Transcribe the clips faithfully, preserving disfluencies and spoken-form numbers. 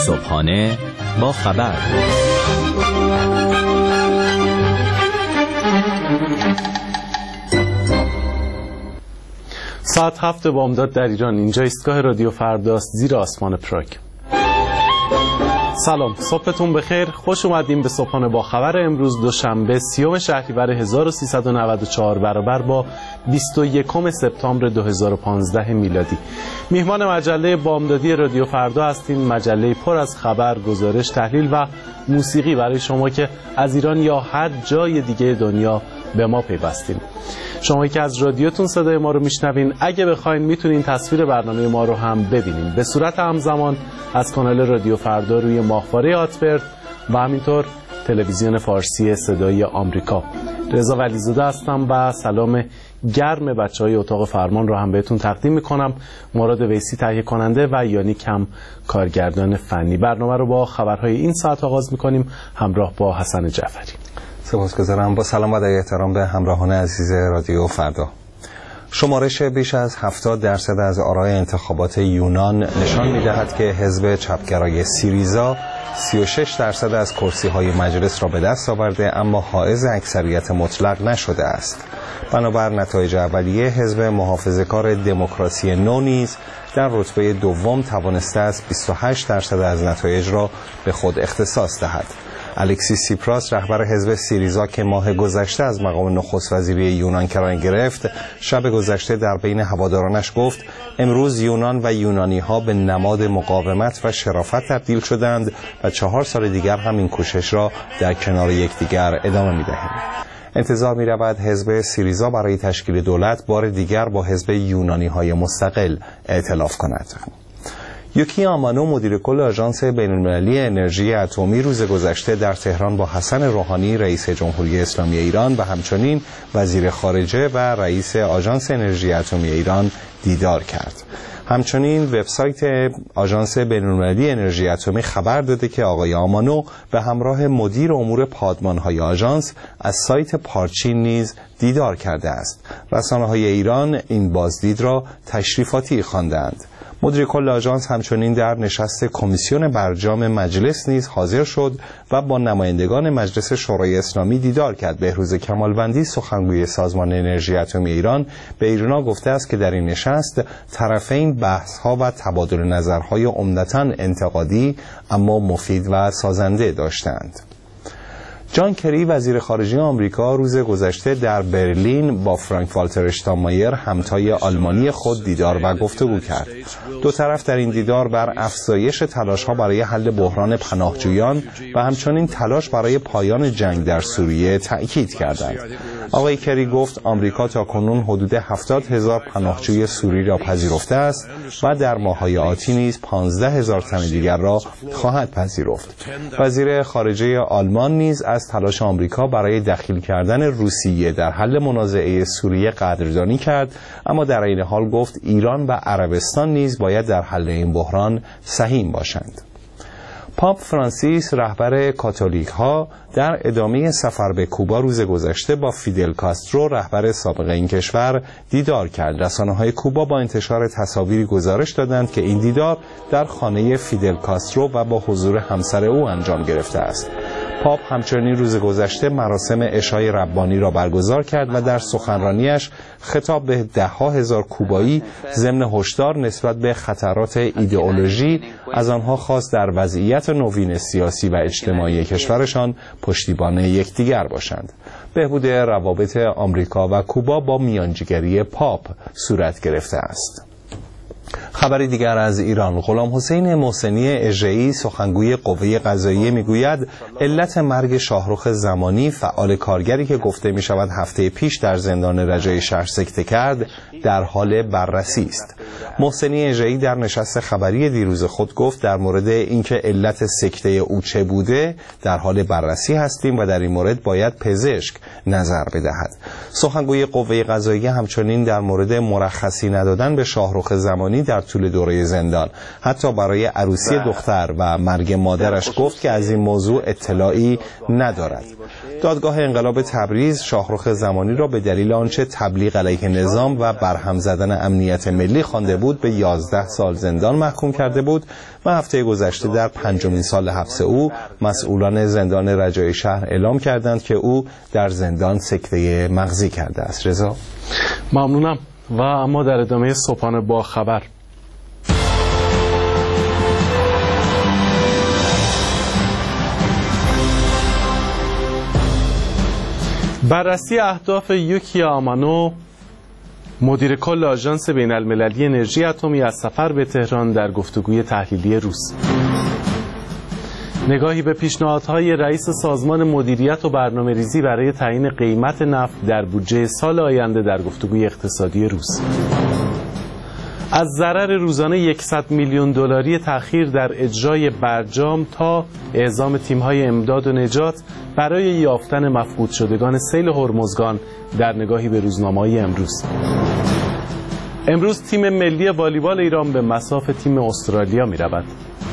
صبحانه با خبر. ساعت هفت بامداد در ایران. اینجا ایستگاه رادیو فرداست زیر آسمان پراگ. سلام، صبحتون بخیر. خوش اومدیم به صبحانه با خبر امروز دوشنبه سیوم شهریور هزار و سیصد و نود و چهار برابر با بیست و یکم سپتامبر دو هزار و پانزده میلادی. میهمان مجله بامدادی رادیو فردا هستیم، مجله پر از خبر، گزارش، تحلیل و موسیقی برای شما که از ایران یا هر جای دیگه دنیا به ما پیوستین. شما که از رادیوتون صدای ما رو میشنوین، اگه بخواین میتونین تصویر برنامه ما رو هم ببینین به صورت همزمان از کانال رادیو فردا روی ماهواره هاتبرد و همینطور تلویزیون فارسی صدای آمریکا. رضا ولیزاده هستم و سلام گرم بچهای اتاق فرمان رو هم بهتون تقدیم میکنم. مراد ویسی تهیه کننده و یانیک هم کارگردان فنی. برنامه رو با خبرهای این ساعت آغاز میکنیم همراه با حسن جعفری. سپاسگزارم. با سلام و ادای احترام به همراهان عزیز رادیو فردا. شمارش بیش از هفتاد درصد از آرای انتخابات یونان نشان می‌دهد که حزب چپگرای سیریزا سی و شش درصد از کرسی‌های مجلس را به دست آورده، اما حائز اکثریت مطلق نشده است. بنابر نتایج اولیه، حزب محافظه‌کار دموکراسی نو نیز در رتبه دوم توانسته است بیست و هشت درصد از نتایج را به خود اختصاص دهد. الکسیس سیپراس، رهبر حزب سیریزا که ماه گذشته از مقام نخست وزیری یونان کرایه گرفت، شب گذشته در بین هوادارانش گفت امروز یونان و یونانی ها به نماد مقاومت و شرافت تبدیل شدند و چهار سال دیگر همین کوشش را در کنار یکدیگر ادامه می‌دهیم. انتظار می‌رود حزب سیریزا برای تشکیل دولت بار دیگر با حزب یونانی های مستقل ائتلاف کند. یوکی آمانو، مدیر کل آژانس بین‌المللی انرژی اتمی، روز گذشته در تهران با حسن روحانی، رئیس جمهوری اسلامی ایران و همچنین وزیر خارجه و رئیس آژانس انرژی اتمی ایران دیدار کرد. همچنین وبسایت آژانس بین‌المللی انرژی اتمی خبر داده که آقای آمانو به همراه مدیر امور پادمان‌های آژانس از سایت پارچین نیز دیدار کرده است. رسانه‌های ایران این بازدید را تشریفاتی خواندند. مدیر کل آژانس همچنین در نشست کمیسیون برجام مجلس نیز حاضر شد و با نمایندگان مجلس شورای اسلامی دیدار کرد. بهروز کمالوندی، سخنگوی سازمان انرژی اتمی ایران، به ایرنا گفته است که در این نشست طرفین بحث‌ها و تبادل نظرهای عمدتاً انتقادی اما مفید و سازنده داشتند. جان کری، وزیر خارجه آمریکا، روز گذشته در برلین با فرانک والتر اشتاینمایر، همتای آلمانی خود، دیدار و گفتگو کرد. دو طرف در این دیدار بر افزایش تلاش‌ها برای حل بحران پناهجویان و همچنین تلاش برای پایان جنگ در سوریه تأکید کردند. آقای کری گفت آمریکا تاکنون حدود هفتاد هزار پناهجوی سوری را پذیرفته است و در ماه‌های آتی نیز پانزده هزار تن دیگر را خواهد پذیرفت. وزیر خارجه آلمان نیز از تلاش آمریکا برای دخیل کردن روسیه در حل منازعه سوریه قدردانی کرد، اما در این حال گفت ایران و عربستان نیز باید در حل این بحران سهیم باشند. پاپ فرانسیس، رهبر کاتولیک ها، در ادامه سفر به کوبا روز گذشته با فیدل کاسترو، رهبر سابق این کشور، دیدار کرد. رسانه‌های کوبا با انتشار تصاویری گزارش دادند که این دیدار در خانه فیدل کاسترو و با حضور همسر او انجام گرفته است. پاپ همچنین روز گذشته مراسم عشای ربانی را برگزار کرد و در سخنرانیش خطاب به ده ها هزار کوبایی ضمن هشدار نسبت به خطرات ایدئولوژی از آنها خواست در وضعیت نوین سیاسی و اجتماعی کشورشان پشتیبان یکدیگر باشند. بهبود روابط آمریکا و کوبا با میانجیگری پاپ صورت گرفته است. خبری دیگر از ایران. غلام حسین محسنی اژه‌ای، سخنگوی قوه قضاییه، میگوید علت مرگ شاهرخ زمانی، فعال کارگری که گفته می شود هفته پیش در زندان رجای شهر سکته کرد، در حال بررسی است. محسنی اژه‌ای در نشست خبری دیروز خود گفت در مورد اینکه علت سکته او چه بوده در حال بررسی هستیم و در این مورد باید پزشک نظر بدهد. سخنگوی قوه قضاییه همچنین در مورد مرخصی ندادن به شاهرخ زمانی در طول دوره زندان. حتی برای عروسی دختر و مرگ مادرش گفت که از این موضوع اطلاعی ندارد. دادگاه انقلاب تبریز شاهرخ زمانی را به دلیل آنچه تبلیغ علیه نظام و برهم زدن امنیت ملی خوانده بود به یازده سال زندان محکوم کرده بود و هفته گذشته در پنجمین سال حبس او مسئولان زندان رجای شهر اعلام کردند که او در زندان سکته مغزی کرده است. رضا، ممنونم. و اما در ادامه صبحانه با خبر، بررسی اهداف یوکیا آمانو، مدیر کل آژانس بین المللی انرژی اتمی، از سفر به تهران در گفتگوی تحلیلی روز. نگاهی به پیشنهادهای رئیس سازمان مدیریت و برنامه‌ریزی برای تعیین قیمت نفت در بودجه سال آینده در گفتگوی اقتصادی روز. از ضرر روزانه صد میلیون دلاری تأخیر در اجرای برجام تا اعزام تیم‌های امداد و نجات برای یافتن مفقود شدگان سیل هرمزگان در نگاهی به روزنامه‌های امروز. امروز تیم ملی والیبال ایران به مصاف تیم استرالیا می‌رود.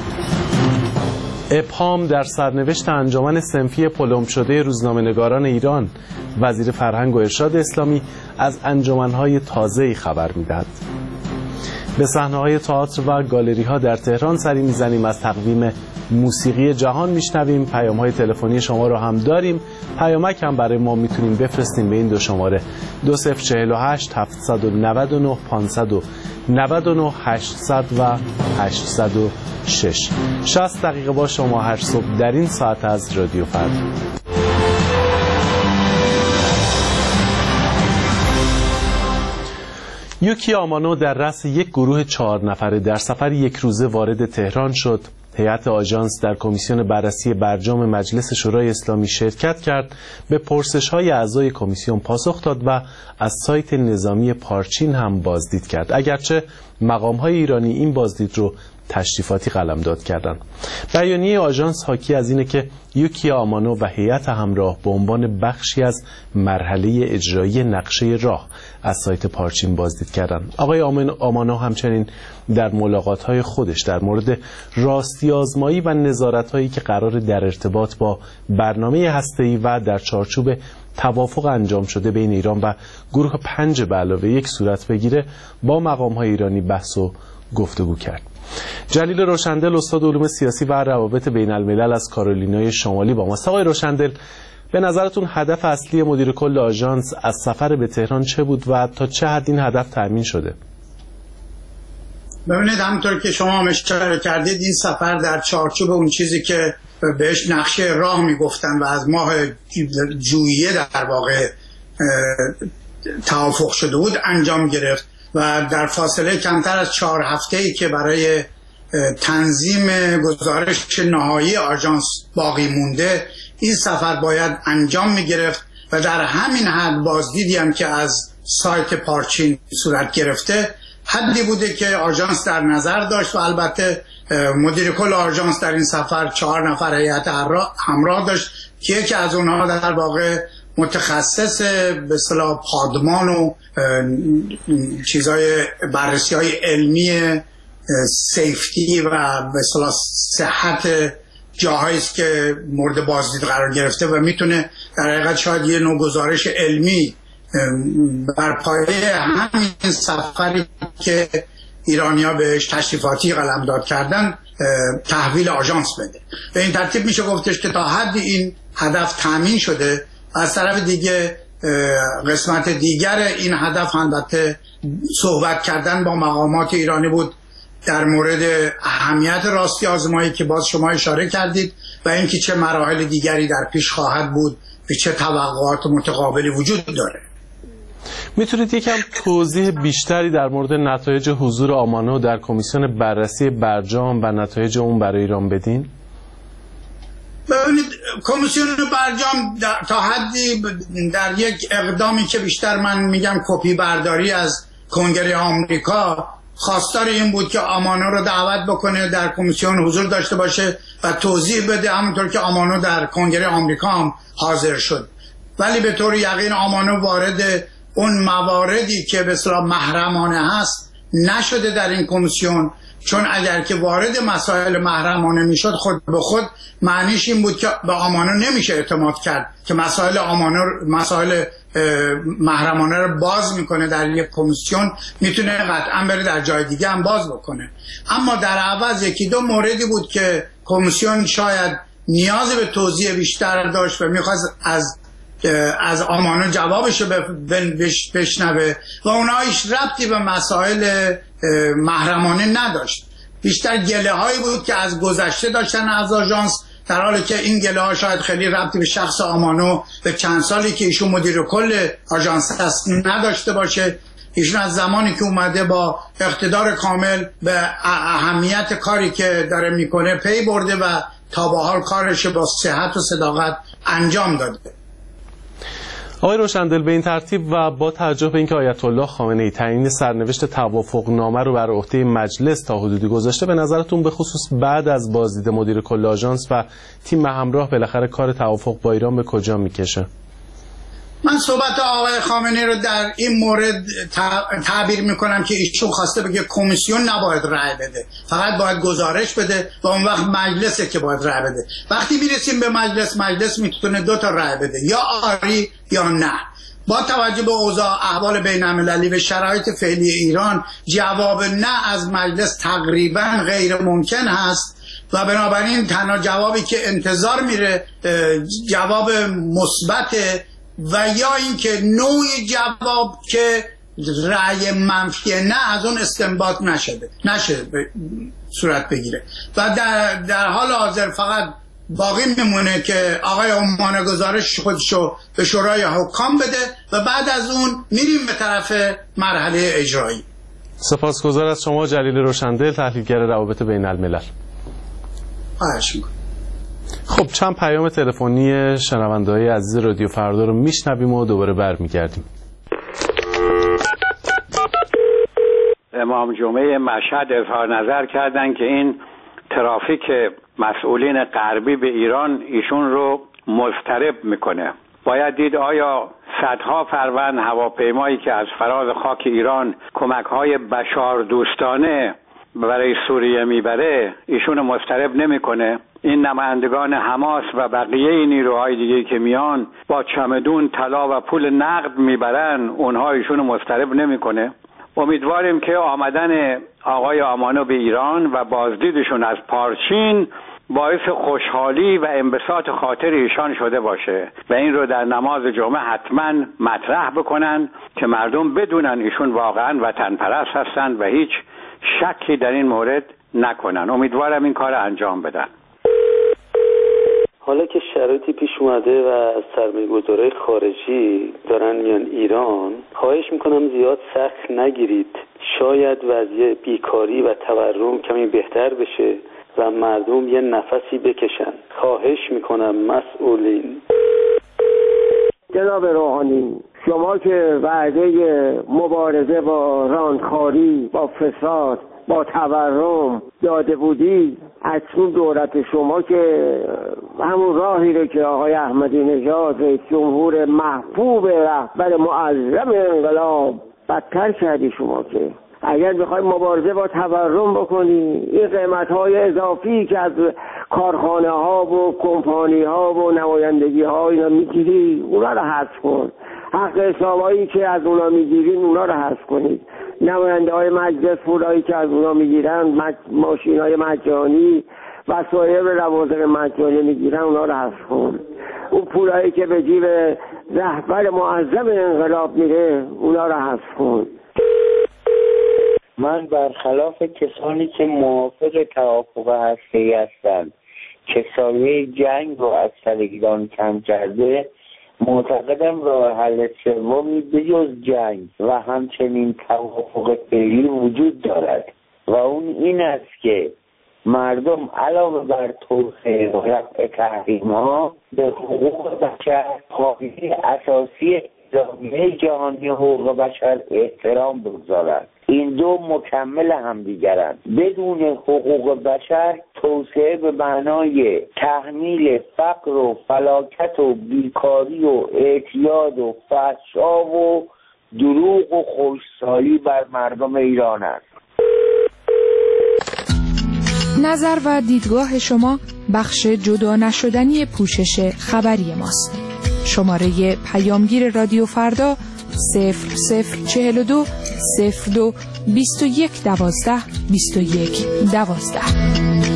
ابهام در سرنوشت انجمن صنفی پلم شده روزنامه‌نگاران ایران. وزیر فرهنگ و ارشاد اسلامی از انجمن‌های تازه‌ای خبر می‌دهد. به صحنه‌های تئاتر و گالری‌ها در تهران سری می‌زنیم. از تقویم موسیقی جهان میشنویم. پیام‌های تلفنی شما رو هم داریم. پیامک هم برای ما میتونیم بفرستیم به این دو شماره دو صفر چهل و هشت هفتصد و نود و نه پانصد و نود و نه هشتصد و هشتصد و شش. شصت دقیقه با شما هر صبح در این ساعت از رادیو فردا. یوکیا آمانو در رأس یک گروه چهار نفره در سفر یک روزه وارد تهران شد. هیئت آژانس در کمیسیون بررسی برجام مجلس شورای اسلامی شرکت کرد، به پرسش‌های اعضای کمیسیون پاسخ داد و از سایت نظامی پارچین هم بازدید کرد، اگرچه مقام‌های ایرانی این بازدید رو تشریفاتی قلمداد کردند. بیانیه آژانس حاکی از اینه که یوکیا آمانو و هیئت همراه به عنوان بخشی از مرحله اجرایی نقشه راه از سایت پارچین بازدید کردند. آقای آمانو همچنین در ملاقات‌های خودش در مورد راستی آزمایی و نظارت‌هایی که قرار در ارتباط با برنامه هسته‌ای و در چارچوب توافق انجام شده بین ایران و گروه پنج به علاوه یک صورت بگیره با مقام‌های ایرانی بحث و گفتگو کرد. جلیل روشندل، استاد علوم سیاسی و روابط بین الملل از کارولینای شمالی با ماست. آقای روشندل، به نظرتون هدف اصلی مدیر کل آژانس از سفر به تهران چه بود و تا چه حد این هدف تأمین شده؟ ببینید، همونطور که شما اشاره کردید، این سفر در چارچوب اون چیزی که بهش نقشه راه میگفتن و از ماه ژوئیه در واقع توافق شده بود انجام گرفت و در فاصله کمتر از چهار هفته‌ای که برای تنظیم گزارش نهایی آژانس باقی مونده، این سفر باید انجام میگرفت و در همین حد بازدیدی هم که از سایت پارچین صورت گرفته حدی بوده که آژانس در نظر داشت و البته مدیر کل آژانس در این سفر چهار نفر هیئت همراه داشت که یکی از اونها در واقع متخصص به اصطلاح پادمان و چیزای بررسی های علمی سیفتی و به اصطلاح صحت جاهایی است که مورد بازدید قرار گرفته و میتونه در حقیقت شاید یه نوع گزارش علمی بر پایه همین سفری که ایرانیا بهش تشریفاتی قلمداد کردن تحویل آژانس بده. به این ترتیب میشه گفتش که تا حدی این هدف تامین شده. از طرف دیگه قسمت دیگر این هدف البته صحبت کردن با مقامات ایرانی بود در مورد اهمیت راستی آزمایی که باز شما اشاره کردید و اینکه چه مراحل دیگری در پیش خواهد بود و چه توقعات متقابلی وجود داره. میتونید یکم توضیح بیشتری در مورد نتایج حضور آمانو در کمیسیون بررسی برجام و نتایج اون برای ایران بدین؟ ببینید، کمیسیون برجام تا حدی در یک اقدامی که بیشتر من میگم کپی برداری از کنگره آمریکا، خواستار این بود که آمانو رو دعوت بکنه در کمیسیون حضور داشته باشه و توضیح بده، همونطور که آمانو در کنگره آمریکا هم حاضر شد. ولی به طور یقین آمانو وارد اون مواردی که به اصطلاح محرمانه هست نشده در این کمیسیون، چون اگر که وارد مسائل محرمانه میشد خود به خود معنیش این بود که به آمانو نمیشه اعتماد کرد که مسائل آمانو مسائل محرمانه رو باز میکنه در یک کمیسیون، میتونه قطعا بره در جای دیگه هم باز بکنه. اما در عوض یکی دو موردی بود که کمیسیون شاید نیاز به توضیح بیشتر داشت و میخواست از از آمانو جوابشو بشنوه و اونها هیچ ربطی به مسائل محرمانه نداشت. بیشتر گله هایی بود که از گذشته داشتن از آژانس، در حالی که این گله ها شاید خیلی ربطی به شخص آمانو به چند سالی که ایشون مدیر کل آژانس هست نداشته باشه. ایشون از زمانی که اومده با اقتدار کامل به اهمیت کاری که داره میکنه پی برده و تا به حال کارش با صحت و صداقت انجام داده. آقای روشندل، به این ترتیب و با توجه به اینکه آیت الله خامنه‌ای تعیین سرنوشت توافقنامه رو بر عهده مجلس تا حدودی گذاشته، به نظرتون به خصوص بعد از بازدید مدیر کل آژانس و تیم همراه بالاخره کار توافق با ایران به کجا میکشه؟ من صحبت آقای خامنه‌ای رو در این مورد تعبیر میکنم که ایشون خواسته بگه کمیسیون نباید رأی بده، فقط باید گزارش بده و اون وقت مجلسه که باید رأی بده. وقتی میرسیم به مجلس، مجلس میتونه دو تا رأی بده، یا آری یا نه. با توجه به اوضاع احوال بین المللی و شرایط فعلی ایران، جواب نه از مجلس تقریبا غیر ممکن هست و بنابراین تنها جوابی که انتظار میره جواب مثبت و یا اینکه نوعی جواب که رأی منفی نه از اون استنباط نشده نشه صورت بگیره و در, در حال حاضر فقط باقی میمونه که آقای عمانه گزارش خودشو به شورای حکام بده و بعد از اون میریم به طرف مرحله اجرایی. سپاسگزار از شما جلیل روشندل، تحلیلگر روابط بین الملل. خواهش میکنم. خب چند پیام تلفنی شنونده‌های عزیز رادیو فردا رو میشنویم و دوباره برمیگردیم. امام جمعه مشهد اظهار نظر کردن که این ترافیک مسئولین غربی به ایران ایشون رو مضطرب میکنه. باید دید آیا صدها فروند هواپیمایی که از فراز خاک ایران کمک‌های بشار دوستانه برای سوریه میبره ایشون مضطرب نمیکنه؟ این نمایندگان حماس و بقیه نیروهای دیگه که میان با چمدون طلا و پول نقد میبرن، اونها ایشون مضطرب نمیکنه؟ امیدواریم که آمدن آقای آمانو به ایران و بازدیدشون از پارچین باعث خوشحالی و انبساط خاطر ایشان شده باشه و این رو در نماز جمعه حتما مطرح بکنن که مردم بدونن ایشون واقعا وطن پرست هستن و هیچ شکی در این مورد نکنن. امیدوارم این کار انجام بدن. حالا که شرایطی پیش اومده و سرمایه‌گذارای خارجی دارن میان ایران، خواهش میکنم زیاد سخت نگیرید. شاید وضعیت بیکاری و تورم کمی بهتر بشه و مردم یه نفسی بکشن. خواهش میکنم مسئولین. جناب روحانی، شما که وعده مبارزه با رانتخواری، با فساد، با تورم داده بودی، اکنون دولت شما که همون راهی رو که آقای احمدی نژاد رئیس جمهور محبوب رهبر معظم انقلاب بدتر کردی. شما که اگر بخوای مبارزه با تورم بکنی، این قیمت‌های اضافی که از کارخانه ها و کمپانی ها و نمایندگی ها اینا میگیری، اونا رو حذف کن. حق حسابایی که از اونا میگیرین اونا رو حذف کنید. نماینده های مجلس پولایی که از اونا میگیرن، مج... ماشین های مجانی، وسایل لوازم مجانی میگیرن، اونا رو حذف کن. اون پولایی که به جیب رهبر معظم انقلاب میره، اونا رو حذف کن. من برخلاف کسانی که موافق توافق هسته‌ای هستند که سایه جنگ رو از سر ایران کم کرده، معتقدم راه حل سومی بجز جنگ و همچنین توافق فعلی وجود دارد و اون این است که مردم علاوه بر توسعه و رفع تحریم‌ها به حقوق بشر، قاعده اساسی اعلامیه جهانی حقوق بشر احترام بگذارند. این دو مکمل همدیگرند. بدون حقوق بشر توسعه به معنای تحمیل فقر و فلاکت و بیکاری و اعتیاد و فحشا و دروغ و خوشسالی بر مردم ایران است. نظر و دیدگاه شما بخش جدا نشدنی پوشش خبری ماست. شماره پیامگیر رادیو فردا صفر صفر چهل و دو صفر دو بیست و یک دوازده بیست و یک دوازده.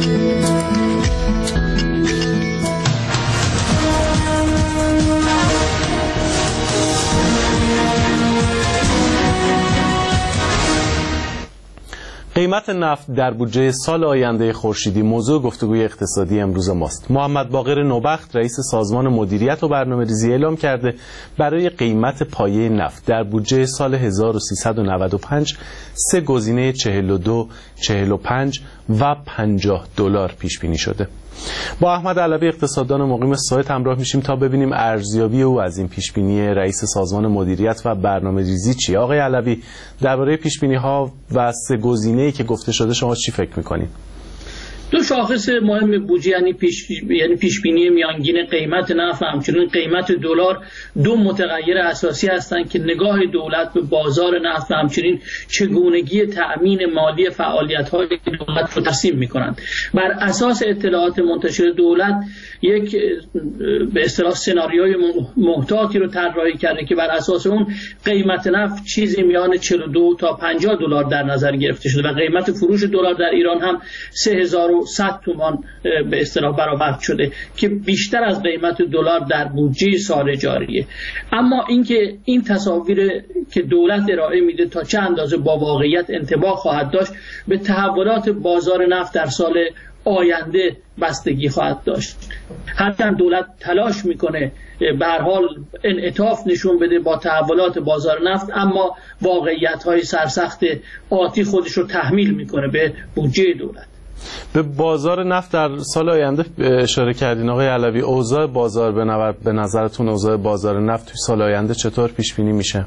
قیمت نفت در بودجه سال آینده خورشیدی موضوع گفتگوی اقتصادی امروز ماست. محمد باقر نوبخت رئیس سازمان مدیریت و برنامه‌ریزی اعلام کرده برای قیمت پایه نفت در بودجه سال هزار و سیصد و نود و پنج سه گزینه چهل و دو، چهل و پنج و پنجاه دلار پیش بینی شده. با احمد علوی اقتصاددان مقیم سایت همراه میشیم تا ببینیم ارزیابی او از این پیش بینی رئیس سازمان مدیریت و برنامه‌ریزی چیه. آقای علوی، درباره پیش بینی ها و سه گزینه‌ای که گفته شده شما چی فکر می‌کنید؟ دو شاخص مهم بودجه یعنی پیش یعنی پیش بینی میانگین قیمت نفت و همچنین قیمت دلار دو متغیر اساسی هستند که نگاه دولت به بازار نفت و همچنین چگونگی تأمین مالی فعالیت‌های دولت رو ترسیم می‌کنند. بر اساس اطلاعات منتشر دولت یک به اصطلاح سناریوی محتاطی رو طراحی کرده که بر اساس اون قیمت نفت چیزی میان چهل و دو تا پنجاه دلار در نظر گرفته شده و قیمت فروش دلار در ایران هم سه هزار و صد تومان به اصطلاح برآورد شده که بیشتر از قیمت دلار در بودجه سال جاریه. اما اینکه این تصاویر که دولت ارائه میده تا چه اندازه با واقعیت انطباق خواهد داشت به تحولات بازار نفت در سال آینده بستگی خواهد داشت. هرچند دولت تلاش میکنه به هر حال انعطاف نشون بده با تحولات بازار نفت، اما واقعیت‌های سرسخت آتی خودش رو تحمیل میکنه به بودجه دولت. به بازار نفت در سال آینده اشاره کردین آقای علوی. اوضاع بازار به نظرتون اوضاع بازار نفت توی سال آینده چطور پیش بینی میشه؟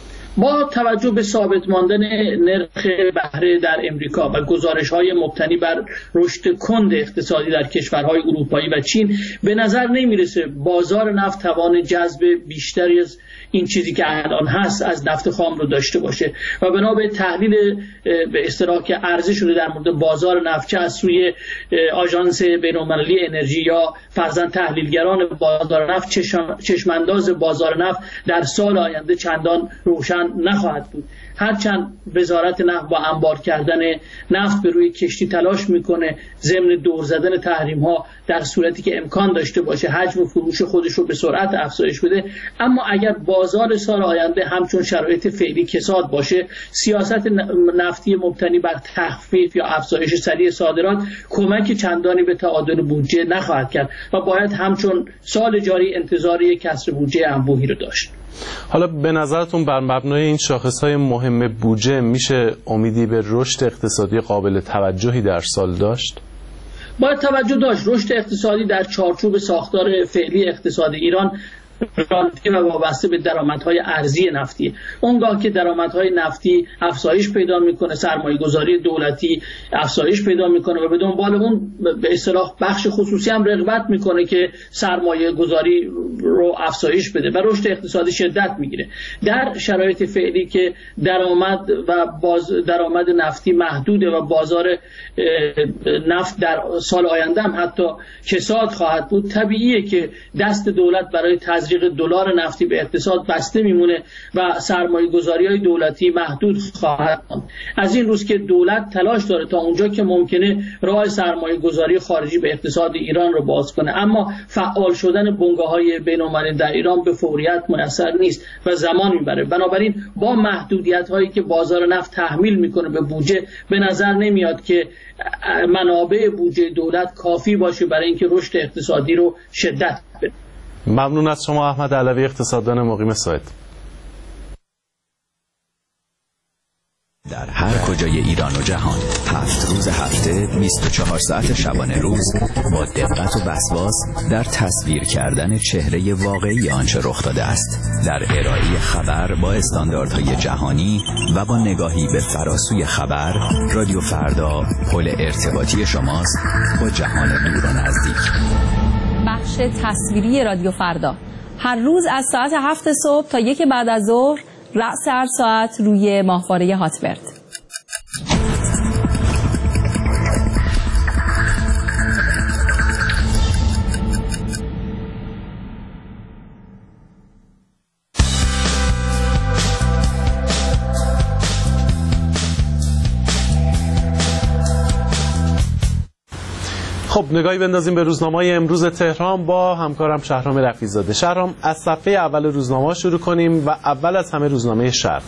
با توجه به ثابت ماندن نرخ بهره در امریکا و گزارش‌های مبتنی بر رشد کند اقتصادی در کشورهای اروپایی و چین، به نظر نمیرسه بازار نفت توان جذب بیشتری از این چیزی که الان هست از نفت خام رو داشته باشه و بنا به تحلیل به اصطلاح که عرضه شده در مورد بازار نفت چه از سوی آژانس بین‌المللی انرژی یا فرضاً تحلیلگران بازار نفت، چشمانداز بازار نفت در سال آینده چندان روشن نخواهد بود. هرچند وزارت نفت با انبار کردن نفت به روی کشتی تلاش میکنه ضمن دور زدن تحریم ها در صورتی که امکان داشته باشه حجم فروش خودش رو به سرعت افزایش بده، اما اگر بازار سال آینده همچون شرایط فعلی کساد باشه، سیاست نفتی مبتنی بر تخفیف یا افزایش سریع صادرات کمک چندانی به تعادل بودجه نخواهد کرد و باید همچون سال جاری انتظار یک کسر بودجه انبوهی رو داشت. حالا به نظرتون بر مبنای این شاخص‌های مهم بودجه میشه امیدی به رشد اقتصادی قابل توجهی در سال داشت؟ باید توجه داشت. رشد اقتصادی در چارچوب ساختار فعلی اقتصاد ایران رابطه و وابسته به درآمدهای ارزی نفتی. اونگاه که درآمدهای نفتی افزایش پیدا میکنه، سرمایه‌گذاری دولتی افزایش پیدا میکنه و به دنبال اون به اصطلاح بخش خصوصی هم رغبت میکنه که سرمایه‌گذاری رو افزایش بده و رشد اقتصادی شدت میگیره. در شرایط فعلی که درآمد و باز درآمد نفتی محدوده و بازار نفت در سال آینده هم حتی کساد خواهد بود، طبیعیه که دست دولت برای تزریق دلار نفتی به اقتصاد بسته میمونه و سرمایه‌گذاری‌های دولتی محدود خواهد ماند. از این روز که دولت تلاش داره تا اونجا که ممکنه راه سرمایه‌گذاری خارجی به اقتصاد ایران رو باز کنه، اما فعال شدن بنگاه‌های بین‌المللی در ایران به فوریت میسر نیست و زمان میبره. بنابراین با محدودیت‌هایی که بازار نفت تحمیل میکنه به بودجه، به نظر نمیاد که منابع بودجه دولت کافی باشه برای اینکه رشد اقتصادی رو شدت بده. ممنون از شما احمد علوی اقتصاددان مقیم سایت. در هر کجای ایران و جهان، هفت روز هفته، بیست و چهار ساعت شبانه روز، با دقت و وسواس در تصویر کردن چهره واقعی آنچه رخ داده است، در ارائه خبر با استانداردهای جهانی و با نگاهی به فراسوی خبر، رادیو فردا پل ارتباطی شماست با جهان دور و نزدیک. بخش تصویری رادیو فردا هر روز از ساعت هفت صبح تا یک بعد از ظهر رأس هر ساعت روی ماهواره هاتبرد. خب نگاهی بندازیم به روزنامه‌های امروز تهران با همکارم شهرام رفیع‌زاده. شهرام، از صفحه اول روزنامه شروع کنیم و اول از همه روزنامه شرق.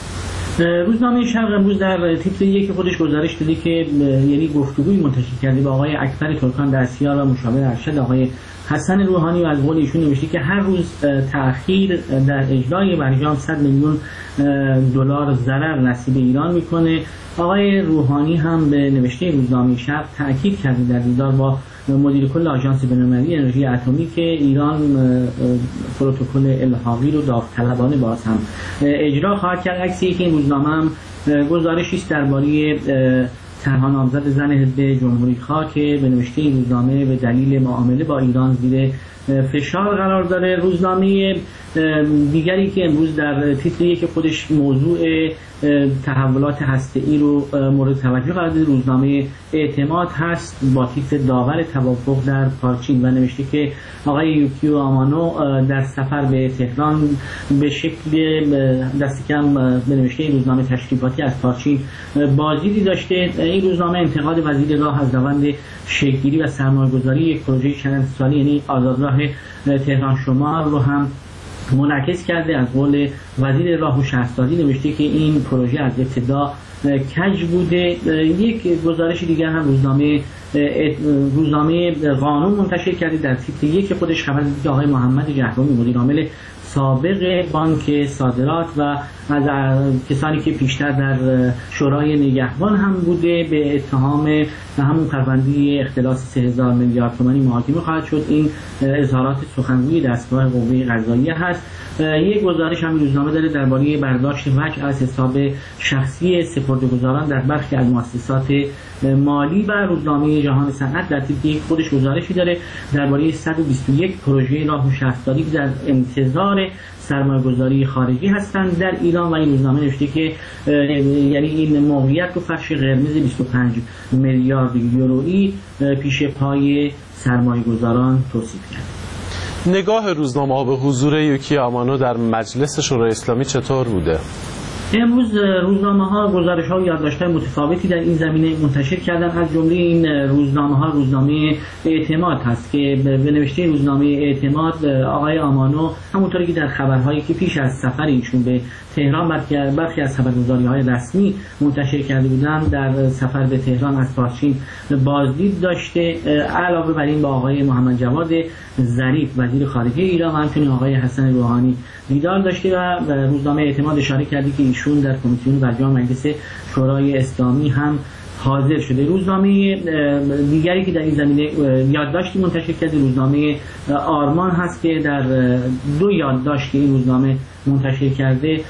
روزنامه شرق امروز در تیتر یک خودش گزارش داده که یعنی گفتگوی منتشر کرده با آقای اکبر ترکان دستیار و مشاور ارشد آقای حسن روحانی و از قول ایشون نوشته که هر روز تأخیر در اجرای برجام صد میلیون دلار ضرر نصیب ایران میکنه. آقای روحانی هم به نوشته روزنامه شرق تاکید کرده در دیدار با مدیر کل آژانس بین‌المللی انرژی اتمی که ایران پروتکل الحاقی رو داوطلبانه باز هم اجرا خواهد کرد. عکسی که این روزنامه هم گزارشی است درباره طرح نامزد زن حزب جمهوری‌خواه که به نوشته این روزنامه به دلیل معامله با ایران زیر فشار قرار داره. روزنامه دیگری که امروز در تیتر یک خودش موضوع تحولات هسته‌ای رو مورد توجه قرار داده، روزنامه اعتماد هست با تیتر داور توافق در پارچین و نوشته که آقای یوکیو آمانو در سفر به تهران به شکل دست کم به نوشته روزنامه تشریفاتی از پارچین بازدیدی داشته. این روزنامه انتقاد وزیر راه از روند شکل‌گیری و سرمایه‌گذاری یک پروژه چند ساله یعنی آزادراه تهران شمال رو هم منعکس کرده. از قول وزیر راه و شهرسازی نوشته که این پروژه از ابتدا کج بوده. یک گزارش دیگر هم روزنامه روزنامه قانون منتشر کرده. در تیتر یک خودش خبر داده که آقای محمد جهرومی مدیر عامل سابق بانک صادرات و از کسانی که پیشتر در شورای نگهبان هم بوده به اتهام همون پرونده اختلاس سه هزار میلیارد تومانی محاکمه خواهد شد. این اظهارات سخنگوی دستگاه قوه قضاییه هست. یک گزارش هم روزنامه داره درباره برداشت وجه از حساب شخصی سپرده‌گذاران در برخی از مؤسسات مالی و روزنامه جهان صنعت در تیتر خودش گزارشی داره درباره صد و بیست و یک پروژه راه و شهرسازی که در انتظار سرمایه‌گذاری خارجی هستند در ایران و این روزنامه نوشته که یعنی این موقعیت رو فرش قرمز بیست و پنج میلیارد یورویی پیش پای سرمایه‌گذاران توصیف کرد. نگاه روزنامه‌ها به حضور یوکیو آمانو در مجلس شورای اسلامی چطور بوده؟ امروز روزنامه‌ها گزارش‌ها و یادداشت‌های متفاوتی در این زمینه منتشر کردن. از جمله این روزنامه‌ها روزنامه اعتماد هست که به نوشته روزنامه اعتماد آقای آمانو همونطوری که در خبرهایی که پیش از سفر ایشون به تهران برخی از خبرگزاری‌های رسمی منتشر کرده بودند در سفر به تهران از پارچین بازدید داشته. علاوه بر این با آقای محمد جواد ظریف وزیر خارجه ایران و همچنین آقای حسن روحانی دیدار داشته و روزنامه اعتماد اشاره کرده که ایشون در کمیسیون برجام مجلس شورای اسلامی هم حاضر شده. روزنامه دیگری که در این زمینه یادداشتی منتشر کرده روزنامه آرمان هست که در دو یادداشت که این روزنامه منتشر کرده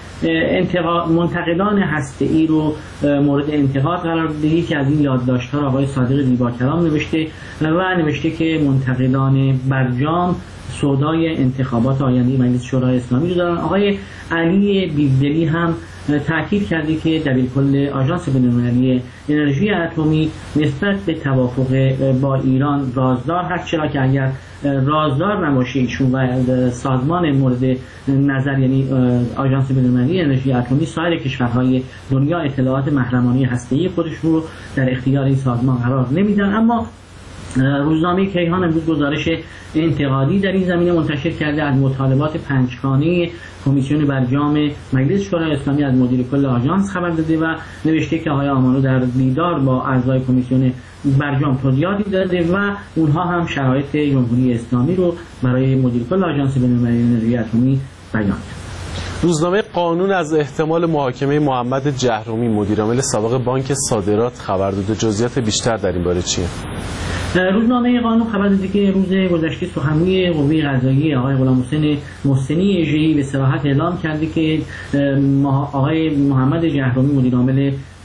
منتقدان هسته‌ای رو مورد انتقاد قرار داده. یکی از این یادداشت‌ها را آقای صادق زیباکلام نوشته و نوشته که منتقدان برجام سودای انتخابات آینده مجلس شورای اسلامی رو دارن. آقای علی بیدلی هم تاکید کرده که دبیرکل آژانس بین‌المللی انرژی اتمی نسبت به توافق با ایران رازدار هست، چرا که اگر رازدار نباشه ایشون و سازمان مورد نظر یعنی آژانس بین‌المللی انرژی اتمی سایر کشورهای دنیا اطلاعات محرمانه هسته‌ای خودش رو در اختیار این سازمان قرار نمیدن. اما روزنامه کیهان امروز گزارش انتقادی در این زمینه منتشر کرده از مطالبات پنجگانه کمیسیون برجام مجلس شورای اسلامی از مدیر کل آژانس خبر داده و نوشته که آقای آمانو در دیدار با اعضای کمیسیون برجام توضیحاتی داده و اونها هم شرایط جمهوری اسلامی رو برای مدیر کل آژانس بین‌المللی انرژی اتمی بیان کرد. روزنامه قانون از احتمال محاکمه محمد جهرومی مدیر عامل سابق بانک صادرات خبر داده. جزئیات بیشتر در این باره چیه؟ روزنامه قانون خبر داده که روز گذشته سخنگوی قوه قضاییه آقای غلام حسین محسنی اژه‌ای به صراحت اعلام کرده که آقای محمد جهرومی مدیر عامل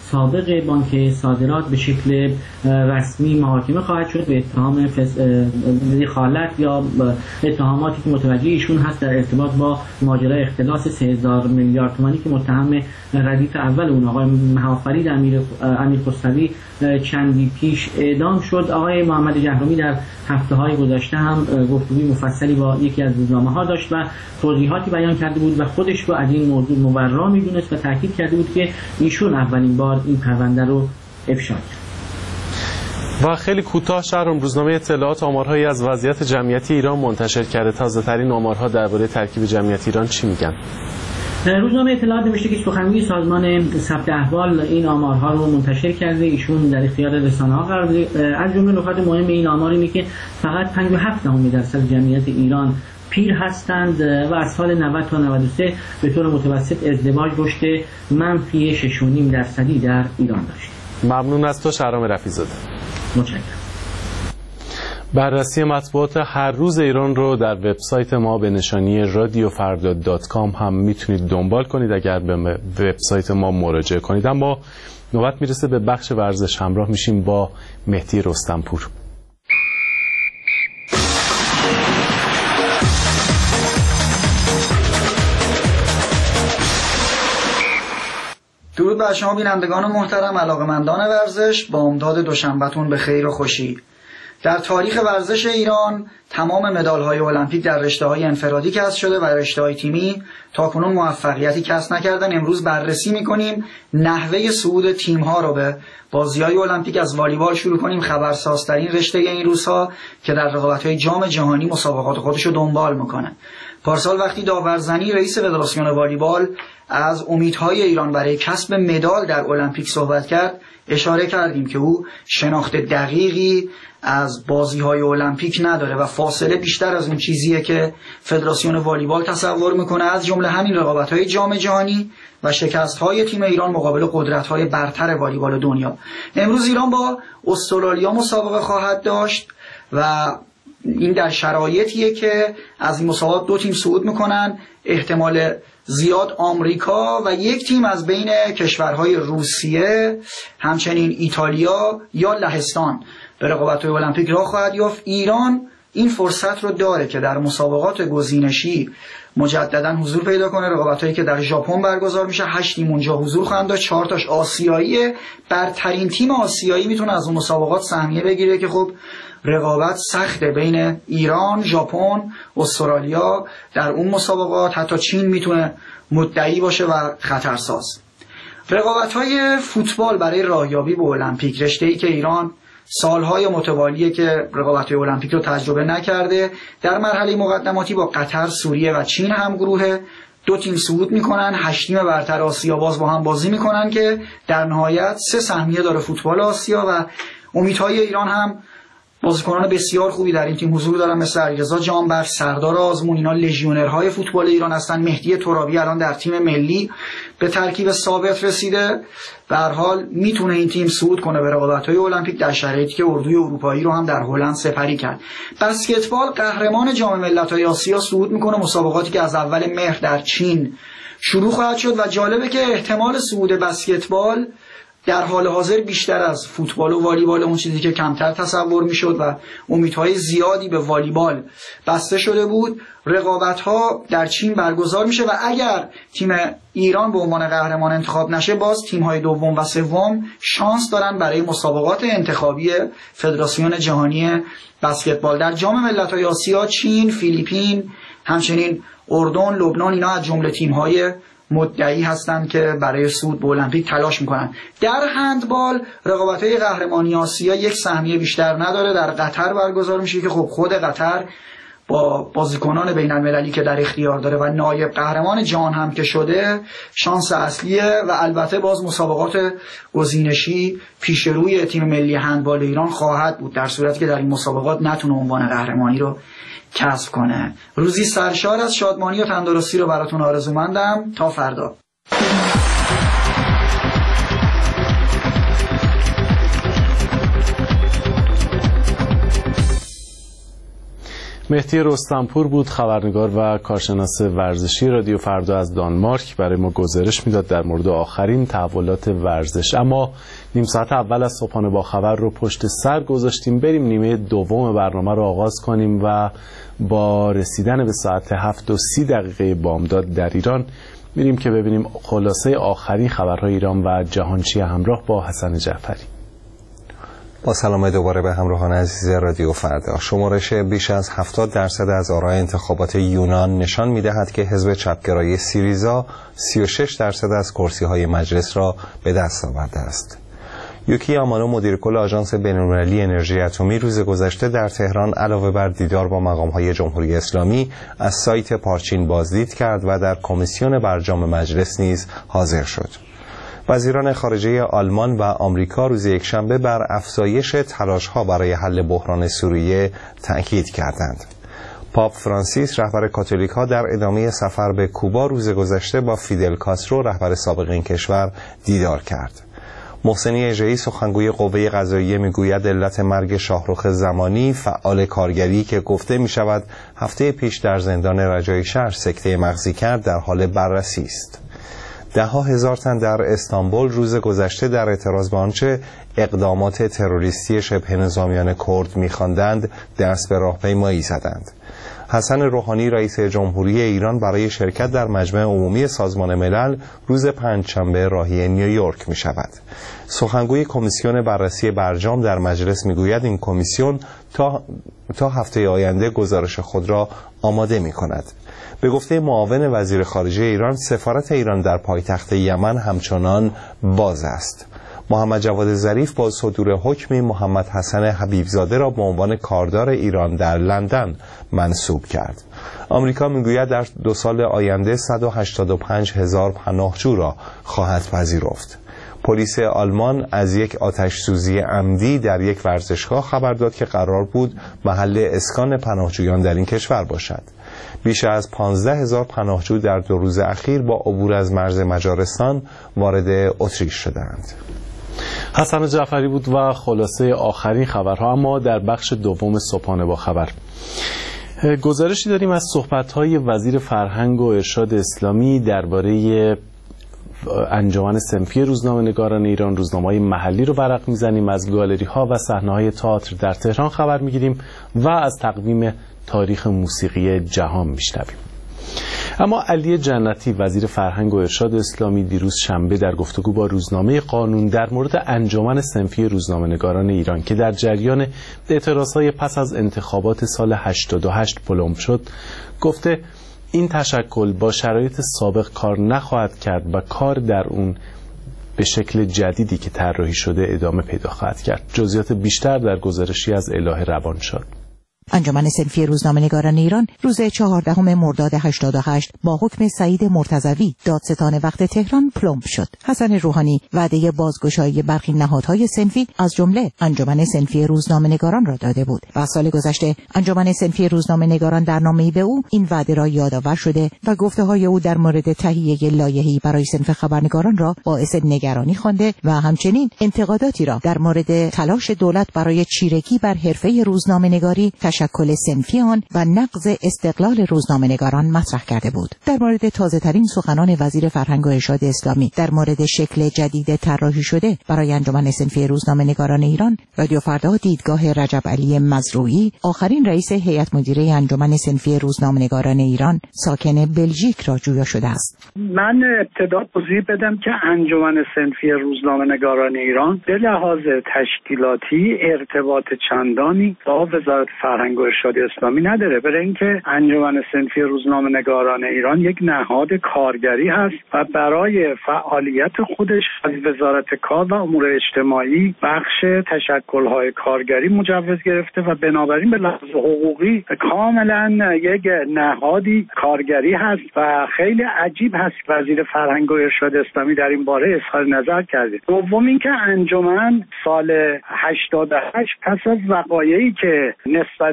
سابق بانک صادرات به شکل رسمی محاکمه خواهد شد به اتهام دخالت یا اتهاماتی که متوجه ایشون هست در ارتباط با ماجرای اختلاس سه هزار میلیارد تومانی که متهم ردیف اول اون آقای مهافرید امیر امیر خسروی چندی پیش اعدام شد. آقای محمد جهرومی در هفته‌های گذشته هم گفتگوی مفصلی با یکی از روزنامه‌ها داشت و توضیحاتی بیان کرده بود و خودش رو از این موضوع مبرا می‌دونست و تاکید کرده بود که ایشون اولین بار این پرونده رو افشا کرد. و خیلی کوتاه شهرام، روزنامه اطلاعات آمارهایی از وضعیت جمعیتی ایران منتشر کرده. تازه‌ترین آمارها درباره ترکیب جمعیت ایران چی میگن؟ روزنامه اطلاعات نوشته که سخنگوی سازمان ثبت احوال این آمارها رو منتشر کرده. ایشون در اختیار رسانه‌ها قرار داده. از جمله نکات مهم این آمار اینه که فقط پنجاه و هفت درصد جمعیت ایران پیر هستند و از سال نود تا نود و سه به طور متوسط ازدواج رشد منفی شش و نیم درصدی در ایران داشت. ممنون از تو شهرام رفیع‌زاده. متشکرم. بررسی مطبوعات هر روز ایران رو در وبسایت ما به نشانی رادیو فردا دات کام هم میتونید دنبال کنید اگر به وبسایت ما مراجعه کنید. اما نوبت میرسه به بخش ورزش. همراه میشیم با مهدی رستمپور. درود بر شما بینندگان محترم، علاقه‌مندان ورزش، با امداد دوشنبهتون به خیر و خوشی. در تاریخ ورزش ایران تمام مدال‌های المپیک در رشته‌های انفرادی کسب شده و رشته‌های تیمی تاکنون موفقیتی کسب نکردن. امروز بررسی می‌کنیم نحوه صعود تیم‌ها رو به بازی‌های المپیک. از والیبال شروع کنیم، خبرسازترین رشته این روزها که در رقابت‌های جام جهانی مسابقات خودش رو دنبال می‌کنه. پارسال وقتی داورزنی رئیس فدراسیون والیبال از امیدهای ایران برای کسب مدال در المپیک صحبت کرد، اشاره کردیم که او شناخت دقیقی از بازی‌های المپیک نداره و فاصله بیشتر از اون چیزیه که فدراسیون والیبال تصور میکنه، از جمله همین رقابت‌های جام جهانی و شکست‌های تیم ایران مقابل قدرت‌های برتر والیبال دنیا. امروز ایران با استرالیا مسابقه خواهد داشت و این در شرایطیه که از این مسابقات دو تیم صعود میکنن، احتمال زیاد آمریکا و یک تیم از بین کشورهای روسیه، همچنین ایتالیا یا لهستان به رقابت‌های المپیک راه خواهد یافت. ایران این فرصت رو داره که در مسابقات گزینشی مجددا حضور پیدا کنه. رقابت‌هایی که در ژاپن برگزار میشه، هشت تیم اونجا حضور خواهند داشت، چهار تاش آسیاییه. برترین تیم آسیایی میتونه از اون مسابقات سهمیه بگیره که خب رقابت سخته بین ایران، ژاپن، استرالیا در اون مسابقات. حتی چین میتونه مدعی باشه و خطرساز. رقابت‌های فوتبال برای راهیابی به المپیک، رشته‌ای که ایران سالهای متوالیه که رقابت‌های المپیک رو تجربه نکرده، در مرحله مقدماتی با قطر، سوریه و چین هم گروه دو تیم صعود میکنن. هشت تیم برتر آسیا باز با هم بازی میکنن که در نهایت سه سهمیه داره فوتبال آسیا و امیدهای ایران هم بازیکنان بسیار خوبی در این تیم حضور دارن، مثل علیرضا جانبخش، سردار آزمون. اینا لژیونرهای فوتبال ایران هستن. مهدی ترابی الان در تیم ملی به ترکیب ثابت رسیده. به هر حال میتونه این تیم صعود کنه به رقابت‌های المپیک در شرایطی که اردوی اروپایی رو هم در هلند سپری کرد. بسکتبال قهرمان جام ملت‌های آسیا صعود میکنه. مسابقاتی که از اول مهر در چین شروع خواهد شد و جالبه که احتمال صعود بسکتبال در حال حاضر بیشتر از فوتبال و والیبال، اون چیزی که کمتر تصور میشد و امیدهای زیادی به والیبال بسته شده بود. رقابت‌ها در چین برگزار میشه و اگر تیم ایران به عنوان قهرمان انتخاب نشه، باز تیم‌های دوم و سوم شانس دارن برای مسابقات انتخابی فدراسیون جهانی بسکتبال. در جام ملت‌های آسیا چین، فیلیپین، همچنین اردن، لبنان، اینا از جمله تیم‌های مدعی هستند که برای صعود به المپیک تلاش میکنن. در هندبال رقابت‌های قهرمانی آسیا یک سهمیه بیشتر نداره، در قطر برگزار میشه که خب خود قطر با بازیکنان بین المللی که در اختیار داره و نایب قهرمان جهان هم که شده شانس اصلیه و البته باز مسابقات گزینشی پیش روی تیم ملی هندبال ایران خواهد بود در صورتی که در این مسابقات نتونه عنوان قهرمانی رو کسب کنه. روزی سرشار از شادمانی و تندرستی رو براتون آرزومندم. تا فردا. مهدی رستمپور بود، خبرنگار و کارشناس ورزشی رادیو فردا از دانمارک، برای ما گزارش میداد در مورد آخرین تحولات ورزش. اما نیم ساعت اول از صبحانه با خبر رو پشت سر گذاشتیم، بریم نیمه دوم برنامه رو آغاز کنیم و با رسیدن به ساعت هفت و سی دقیقه بامداد در ایران میریم که ببینیم خلاصه آخرین خبرهای ایران و جهان چیه، همراه با حسن جعفری. با سلام دوباره به همراهان عزیز رادیو فردا. شمارش بیش از هفتاد درصد از آرای انتخابات یونان نشان می‌دهد که حزب چپگرای سیریزا سی و شش درصد از کرسی‌های مجلس را به دست آورده است. یوکی آمانو، مدیر کل آژانس بین‌المللی انرژی اتمی، روز گذشته در تهران علاوه بر دیدار با مقام‌های جمهوری اسلامی از سایت پارچین بازدید کرد و در کمیسیون برجام مجلس نیز حاضر شد. وزیران خارجه آلمان و آمریکا روز یکشنبه بر افزایش تلاش‌ها برای حل بحران سوریه تأکید کردند. پاپ فرانسیس، رهبر کاتولیک‌ها، در ادامه سفر به کوبا روز گذشته با فیدل کاسترو، رهبر سابق این کشور، دیدار کرد. محسنی اژه‌ای، سخنگوی قوه قضاییه، میگوید علت مرگ شاهرخ زمانی، فعال کارگری که گفته می‌شود هفته پیش در زندان رجایی شهر سکته مغزی کرد، در حال بررسی است. ده ها هزار تن در استانبول روز گذشته در اعتراض به آنچه اقدامات تروریستی شبه نظامیان کرد می‌خواندند دست به راهپیمایی زدند. حسن روحانی، رئیس جمهوری ایران، برای شرکت در مجمع عمومی سازمان ملل روز پنجشنبه راهی نیویورک می شود. سخنگوی کمیسیون بررسی برجام در مجلس می گوید این کمیسیون تا, تا هفته آینده گزارش خود را آماده می کند. به گفته معاون وزیر خارجه ایران، سفارت ایران در پایتخت یمن همچنان باز است. محمد جواد ظریف با صدور حکمی محمد حسن حبیبزاده را به عنوان کاردار ایران در لندن منصوب کرد. آمریکا میگوید در دو سال آینده صد و هشتاد و پنج هزار پناهجو را خواهد پذیرفت. پلیس آلمان از یک آتش سوزی عمدی در یک ورزشگاه خبر داد که قرار بود محل اسکان پناهجویان در این کشور باشد. بیش از پانزده هزار پناهجو در دو روز اخیر با عبور از مرز مجارستان وارد اتریش شدند. حسن جعفری بود و خلاصه آخرین خبرها. اما در بخش دوم صبحانه با خبر گزارشی داریم از صحبت‌های وزیر فرهنگ و ارشاد اسلامی درباره انجمن صنفی روزنامه‌نگاران ایران. روزنامه‌های محلی رو ورق می‌زنیم، از گالری‌ها و صحنه‌های تئاتر در تهران خبر می‌گیریم و از تقویم تاریخ موسیقی جهان می‌شنویم. اما علی جنتی، وزیر فرهنگ و ارشاد اسلامی، دیروز شنبه در گفتگو با روزنامه قانون در مورد انجمن صنفی روزنامه‌نگاران ایران که در جریان اعتراضهای پس از انتخابات سال هشتاد و هشت پلم شد، گفته این تشکل با شرایط سابق کار نخواهد کرد و کار در اون به شکل جدیدی که طراحی شده ادامه پیدا خواهد کرد. جزئیات بیشتر در گزارشی از الهه روان شد. انجمن صنفی روزنامه‌نگاران ایران روز چهاردهم مرداد هشتاد و هشت با حکم سعید مرتضوی دادستان وقت تهران پلمب شد. حسن روحانی وعده بازگشایی برخی نهادهای صنفی از جمله انجمن صنفی روزنامه‌نگاران را داده بود و سال گذشته انجمن صنفی روزنامه‌نگاران در نامه‌ای به او این وعده را یادآور شده و گفته‌های او در مورد تهیه لایحه‌ای برای صنف خبرنگاران را باعث نگرانی خوانده و همچنین انتقاداتی را در مورد تلاش دولت برای چیرگی بر حرفه روزنامه‌نگاری، تشکل صنفی آن و نقض استقلال روزنامه‌نگاران مطرح کرده بود. در مورد تازه‌ترین سخنان وزیر فرهنگ و ارشاد اسلامی در مورد شکل جدید طراحی شده برای انجمن صنفی روزنامه‌نگاران ایران، رادیو فردا دیدگاه رجب علی مزروعی، آخرین رئیس هیئت مدیره انجمن صنفی روزنامه‌نگاران ایران ساکن بلژیک را جویا شده است. من ابتدا توضیح بدم که انجمن صنفی روزنامه‌نگاران ایران به لحاظ تشکیلاتی ارتباط چندانی با وزارت فرهنگ و ارشاد اسلامی نداره، برای اینکه انجمن صنفی روزنامه‌نگاران ایران یک نهاد کارگری هست و برای فعالیت خودش از وزارت کار و امور اجتماعی بخش تشکل‌های کارگری مجوز گرفته و بنابراین به لحاظ حقوقی کاملا یک نهادی کارگری هست و خیلی عجیب هست وزیر فرهنگ و ارشاد اسلامی در این باره اظهار نظر کرده. دوم اینکه انجمن سال هشتاد و هشت پس از وقایعی که نسبت